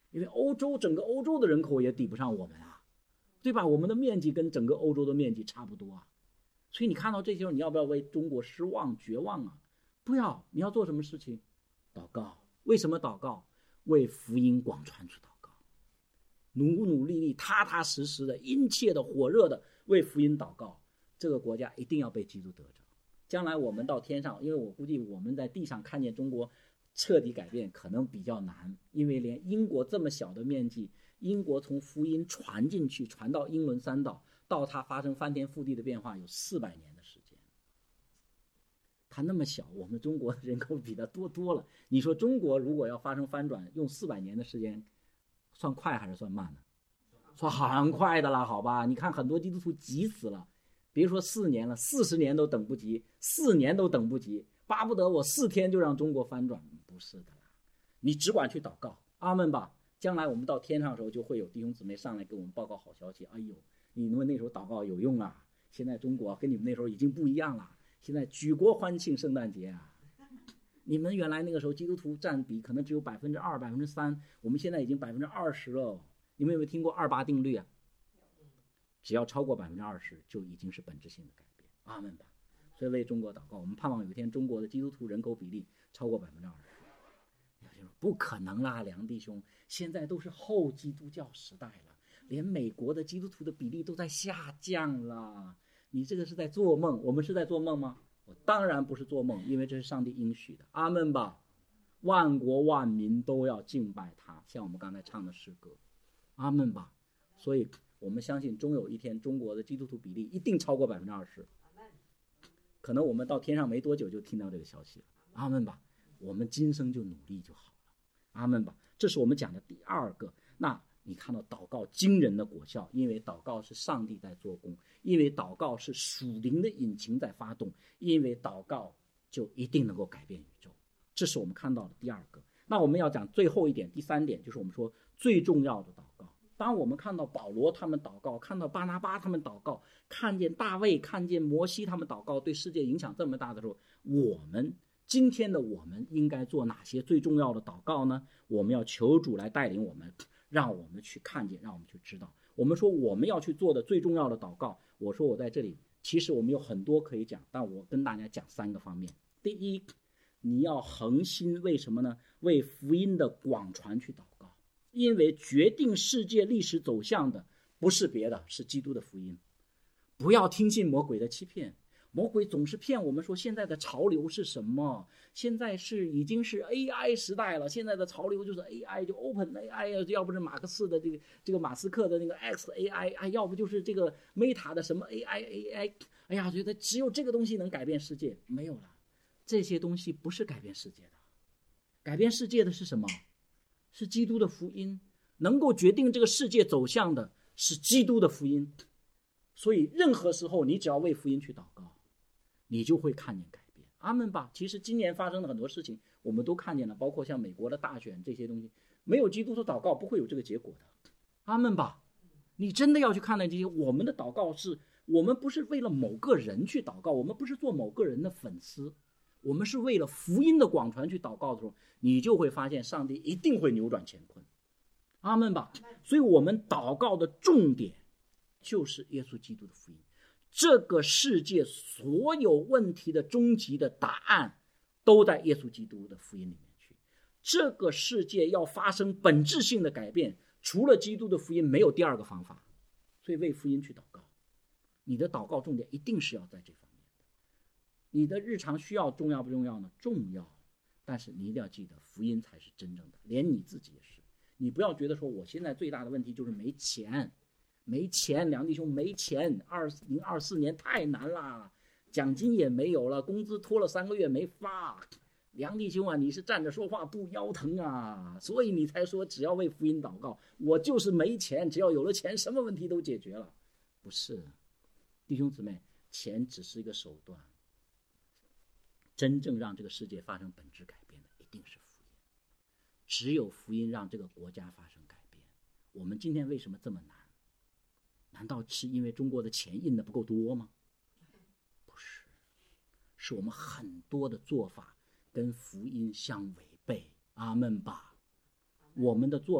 因为欧洲整个欧洲的人口也抵不上我们啊，对吧？我们的面积跟整个欧洲的面积差不多啊，所以你看到这些时候，你要不要为中国失望绝望啊？不要，你要做什么事情？祷告。为什么祷告？为福音广传去祷告，努努力力、踏踏实实的、殷切的、火热的为福音祷告，这个国家一定要被基督得着。将来我们到天上，因为我估计我们在地上看见中国彻底改变可能比较难，因为连英国这么小的面积，英国从福音传进去，传到英伦三岛，到它发生翻天覆地的变化，有四百年的时间。它那么小，我们中国人口比它多多了。你说中国如果要发生翻转，用四百年的时间，算快还是算慢呢？算很快的了，好吧？你看很多基督徒急死了，别说四年了，四十年都等不及，四年都等不及，巴不得我四天就让中国翻转。不是的啦，你只管去祷告，阿们吧。将来我们到天上的时候，就会有弟兄姊妹上来给我们报告好消息。哎呦，你们那时候祷告有用啊！现在中国跟你们那时候已经不一样了，现在举国欢庆圣诞节啊！你们原来那个时候基督徒占比可能只有百分之二、百分之三，我们现在已经百分之二十了。你们有没有听过二八定律啊？只要超过百分之二十，就已经是本质性的改变。阿们吧。所以为中国祷告，我们盼望有一天中国的基督徒人口比例超过百分之二十。不可能啦，梁弟兄，现在都是后基督教时代了，连美国的基督徒的比例都在下降了。你这个是在做梦，我们是在做梦吗？我当然不是做梦，因为这是上帝应许的。阿们吧。万国万民都要敬拜他，像我们刚才唱的诗歌。阿们吧。所以我们相信终有一天中国的基督徒比例一定超过百分之二十。可能我们到天上没多久就听到这个消息了。阿们吧。我们今生就努力就好了。阿们吧。这是我们讲的第二个。那你看到祷告惊人的果效，因为祷告是上帝在做工，因为祷告是属灵的引擎在发动，因为祷告就一定能够改变宇宙。这是我们看到的第二个。那我们要讲最后一点，第三点，就是我们说最重要的祷告。当我们看到保罗他们祷告，看到巴拿巴他们祷告，看见大卫，看见摩西他们祷告，对世界影响这么大的时候，我们今天的我们应该做哪些最重要的祷告呢？我们要求主来带领我们，让我们去看见，让我们去知道。我们说我们要去做的最重要的祷告，我说我在这里，其实我们有很多可以讲，但我跟大家讲三个方面。第一，你要恒心，为什么呢？为福音的广传去祷告，因为决定世界历史走向的不是别的，是基督的福音。不要听信魔鬼的欺骗，魔鬼总是骗我们说现在的潮流是什么？现在是已经是 A I 时代了，现在的潮流就是 A I， 就 Open A I， 要不是马克思的这个这个马斯克的那个 X A I， 哎，要不就是这个 Meta 的什么 A I A I， 哎呀，觉得只有这个东西能改变世界，没有了。这些东西不是改变世界的，改变世界的是什么？是基督的福音。能够决定这个世界走向的是基督的福音。所以任何时候你只要为福音去祷告，你就会看见改变。阿们吧。其实今年发生的很多事情我们都看见了，包括像美国的大选这些东西，没有基督的祷告不会有这个结果的。阿们吧。你真的要去看待这些，我们的祷告是，我们不是为了某个人去祷告，我们不是做某个人的粉丝，我们是为了福音的广传去祷告的时候，你就会发现上帝一定会扭转乾坤。阿们吧。所以我们祷告的重点就是耶稣基督的福音。这个世界所有问题的终极的答案都在耶稣基督的福音里面去。这个世界要发生本质性的改变，除了基督的福音没有第二个方法。所以为福音去祷告，你的祷告重点一定是要在这方面的。你的日常需要重要不重要呢？重要。但是你一定要记得，福音才是真正的，连你自己也是。你不要觉得说我现在最大的问题就是没钱，没钱，梁弟兄没钱，二零二四年太难啦，奖金也没有了，工资拖了三个月没发。梁弟兄啊，你是站着说话不腰疼啊，所以你才说只要为福音祷告。我就是没钱，只要有了钱，什么问题都解决了。不是，弟兄姊妹，钱只是一个手段，真正让这个世界发生本质改变的一定是福音。只有福音让这个国家发生改变。我们今天为什么这么难？难道是因为中国的钱印的不够多吗？不是，是我们很多的做法跟福音相违背。阿们吧。我们的做法，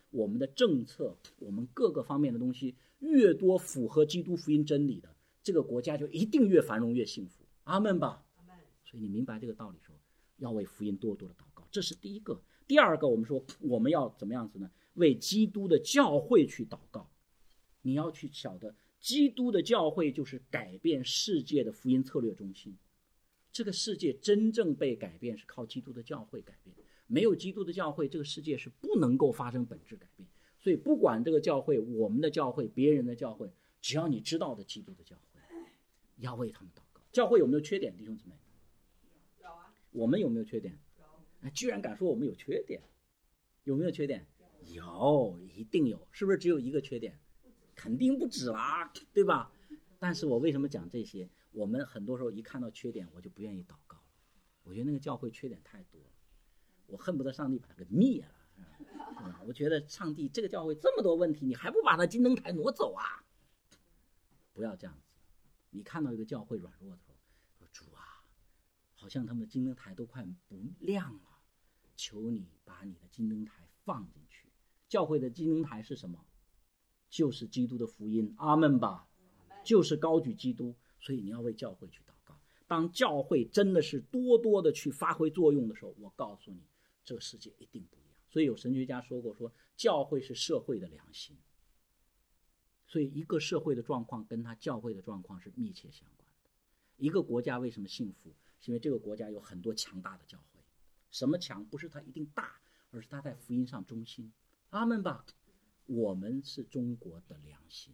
我们的政策，我们各个方面的东西越多符合基督福音真理的，这个国家就一定越繁荣越幸福。阿们吧。所以你明白这个道理的时候，要为福音多多的祷告，这是第一个。第二个，我们说我们要怎么样子呢？为基督的教会去祷告。你要去晓得，基督的教会就是改变世界的福音策略中心。这个世界真正被改变是靠基督的教会改变，没有基督的教会，这个世界是不能够发生本质改变。所以不管这个教会，我们的教会，别人的教会，只要你知道的基督的教会，要为他们祷告。教会有没有缺点，弟兄姊妹？ 有啊。 我们有没有缺点？有。居然敢说我们有缺点？有没有缺点？有，一定有。是不是只有一个缺点？肯定不止啦，对吧？但是我为什么讲这些？我们很多时候一看到缺点，我就不愿意祷告了。我觉得那个教会缺点太多了，我恨不得上帝把它给灭了。是吧？我觉得上帝这个教会这么多问题，你还不把它金灯台挪走啊？不要这样子。你看到一个教会软弱的时候，说主啊，好像他们的金灯台都快不亮了，求你把你的金灯台放进去。教会的金灯台是什么？就是基督的福音。阿们吧。就是高举基督。所以你要为教会去祷告。当教会真的是多多的去发挥作用的时候，我告诉你，这个世界一定不一样。所以有神学家说过，说教会是社会的良心。所以一个社会的状况跟他教会的状况是密切相关的。一个国家为什么幸福？是因为这个国家有很多强大的教会。什么强？不是它一定大，而是它在福音上忠心。阿们吧。我们是中国的良心，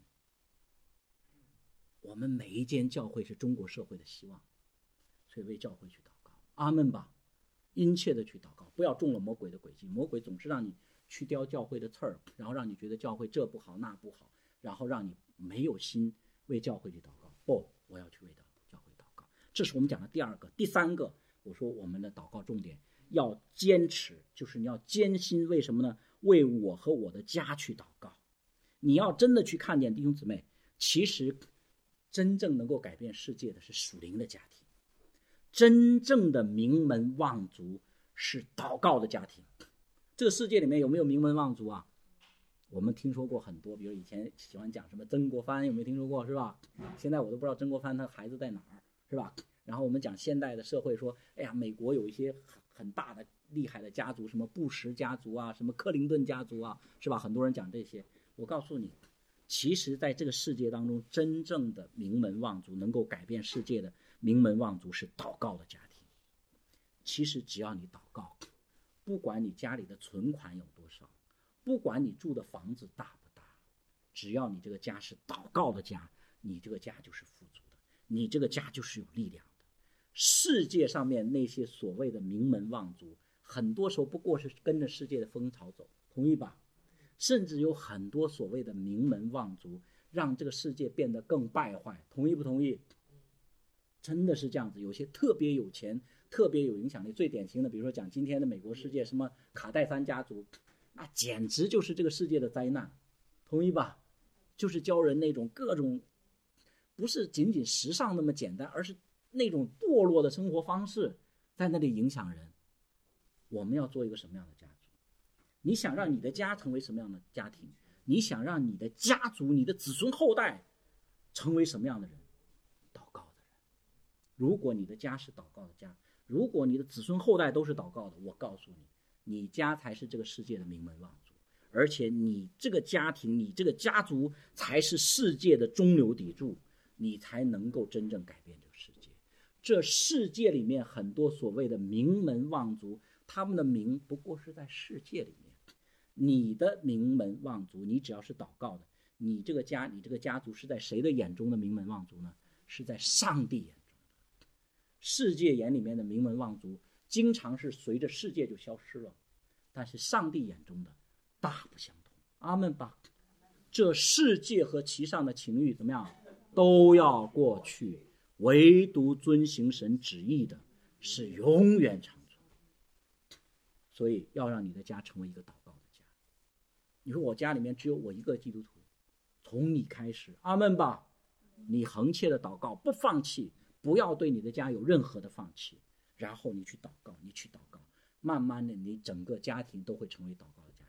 我们每一间教会是中国社会的希望，所以为教会去祷告。阿们吧。殷切的去祷告，不要中了魔鬼的诡计。魔鬼总是让你去雕教会的刺儿，然后让你觉得教会这不好那不好，然后让你没有心为教会去祷告。不，我要去为教会祷告。这是我们讲的第二个。第三个，我说我们的祷告重点要坚持，就是你要坚心。为什么呢？为我和我的家去祷告。你要真的去看见，弟兄姊妹，其实真正能够改变世界的是属灵的家庭，真正的名门望族是祷告的家庭。这个世界里面有没有名门望族啊？我们听说过很多，比如以前喜欢讲什么曾国藩，有没有听说过？是吧？现在我都不知道曾国藩他孩子在哪儿，是吧？然后我们讲现代的社会说，哎呀，美国有一些很很大的厉害的家族，什么布什家族啊，什么克林顿家族啊，是吧？很多人讲这些。我告诉你，其实在这个世界当中，真正的名门望族能够改变世界的名门望族是祷告的家庭。其实只要你祷告，不管你家里的存款有多少，不管你住的房子大不大，只要你这个家是祷告的家，你这个家就是富足的，你这个家就是有力量的。世界上面那些所谓的名门望族，很多时候不过是跟着世界的风潮走，同意吧？甚至有很多所谓的名门望族让这个世界变得更败坏，同意不同意？真的是这样子。有些特别有钱特别有影响力，最典型的比如说讲今天的美国世界，什么卡戴珊家族，那简直就是这个世界的灾难，同意吧？就是教人那种各种不是仅仅时尚那么简单，而是那种堕落的生活方式在那里影响人。我们要做一个什么样的家族？你想让你的家成为什么样的家庭？你想让你的家族，你的子孙后代成为什么样的人？祷告的人。如果你的家是祷告的家，如果你的子孙后代都是祷告的，我告诉你，你家才是这个世界的名门望族，而且你这个家庭，你这个家族才是世界的中流砥柱，你才能够真正改变这个世界。这世界里面很多所谓的名门望族，他们的名不过是在世界里面。你的名门望族，你只要是祷告的，你这个家，你这个家族是在谁的眼中的名门望族呢？是在上帝眼中的。世界眼里面的名门望族经常是随着世界就消失了，但是上帝眼中的大不相同。阿们吧。这世界和其上的情欲怎么样都要过去，唯独遵行神旨意的是永远长存。所以要让你的家成为一个祷告的家。你说我家里面只有我一个基督徒，从你开始，阿们吧。你恒切的祷告，不放弃，不要对你的家有任何的放弃，然后你去祷告，你去祷告，慢慢的你整个家庭都会成为祷告的家庭，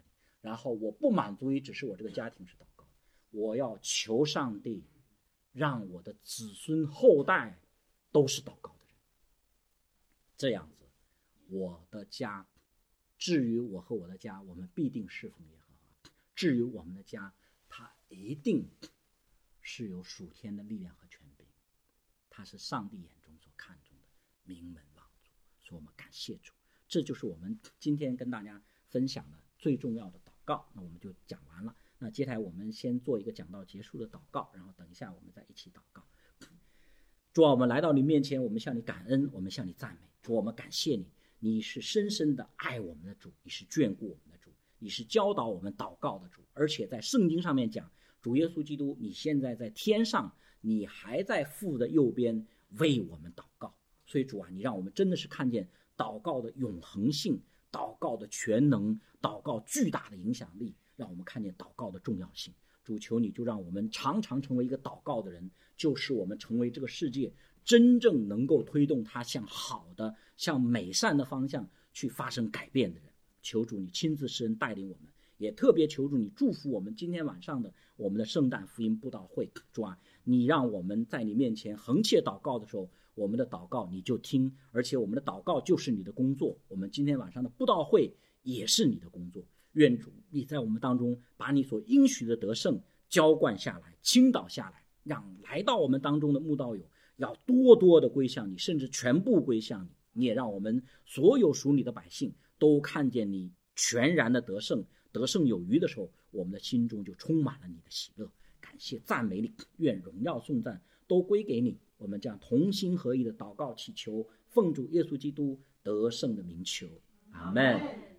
然后我不满足于只是我这个家庭是祷告，我要求上帝让我的子孙后代都是祷告的人。这样子我的家，至于我和我的家，我们必定侍奉耶和华。至于我们的家，他一定是有属天的力量和权柄，他是上帝眼中所看重的名门望族。所以我们感谢主，这就是我们今天跟大家分享的最重要的祷告。那我们就讲完了，那接下来我们先做一个讲道结束的祷告，然后等一下我们再一起祷告。主啊，我们来到你面前，我们向你感恩，我们向你赞美。主，我们感谢你，你是深深的爱我们的主，你是眷顾我们的主，你是教导我们祷告的主。而且在圣经上面讲，主耶稣基督你现在在天上，你还在父的右边为我们祷告。所以主啊，你让我们真的是看见祷告的永恒性，祷告的全能，祷告巨大的影响力，让我们看见祷告的重要性。主，求你就让我们常常成为一个祷告的人，就是我们成为这个世界真正能够推动它向好的、向美善的方向去发生改变的人。求主你亲自施恩带领我们，也特别求主你祝福我们今天晚上的我们的圣诞福音布道会。主啊，你让我们在你面前横切祷告的时候，我们的祷告你就听，而且我们的祷告就是你的工作。我们今天晚上的布道会也是你的工作。愿主你在我们当中把你所应许的得胜浇灌下来，倾倒下来，让来到我们当中的慕道友要多多的归向你，甚至全部归向你。你也让我们所有属你的百姓都看见你全然的得胜，得胜有余的时候，我们的心中就充满了你的喜乐。感谢赞美你，愿荣耀颂赞都归给你。我们将同心合意的祷告祈求，奉主耶稣基督得胜的名求，阿们。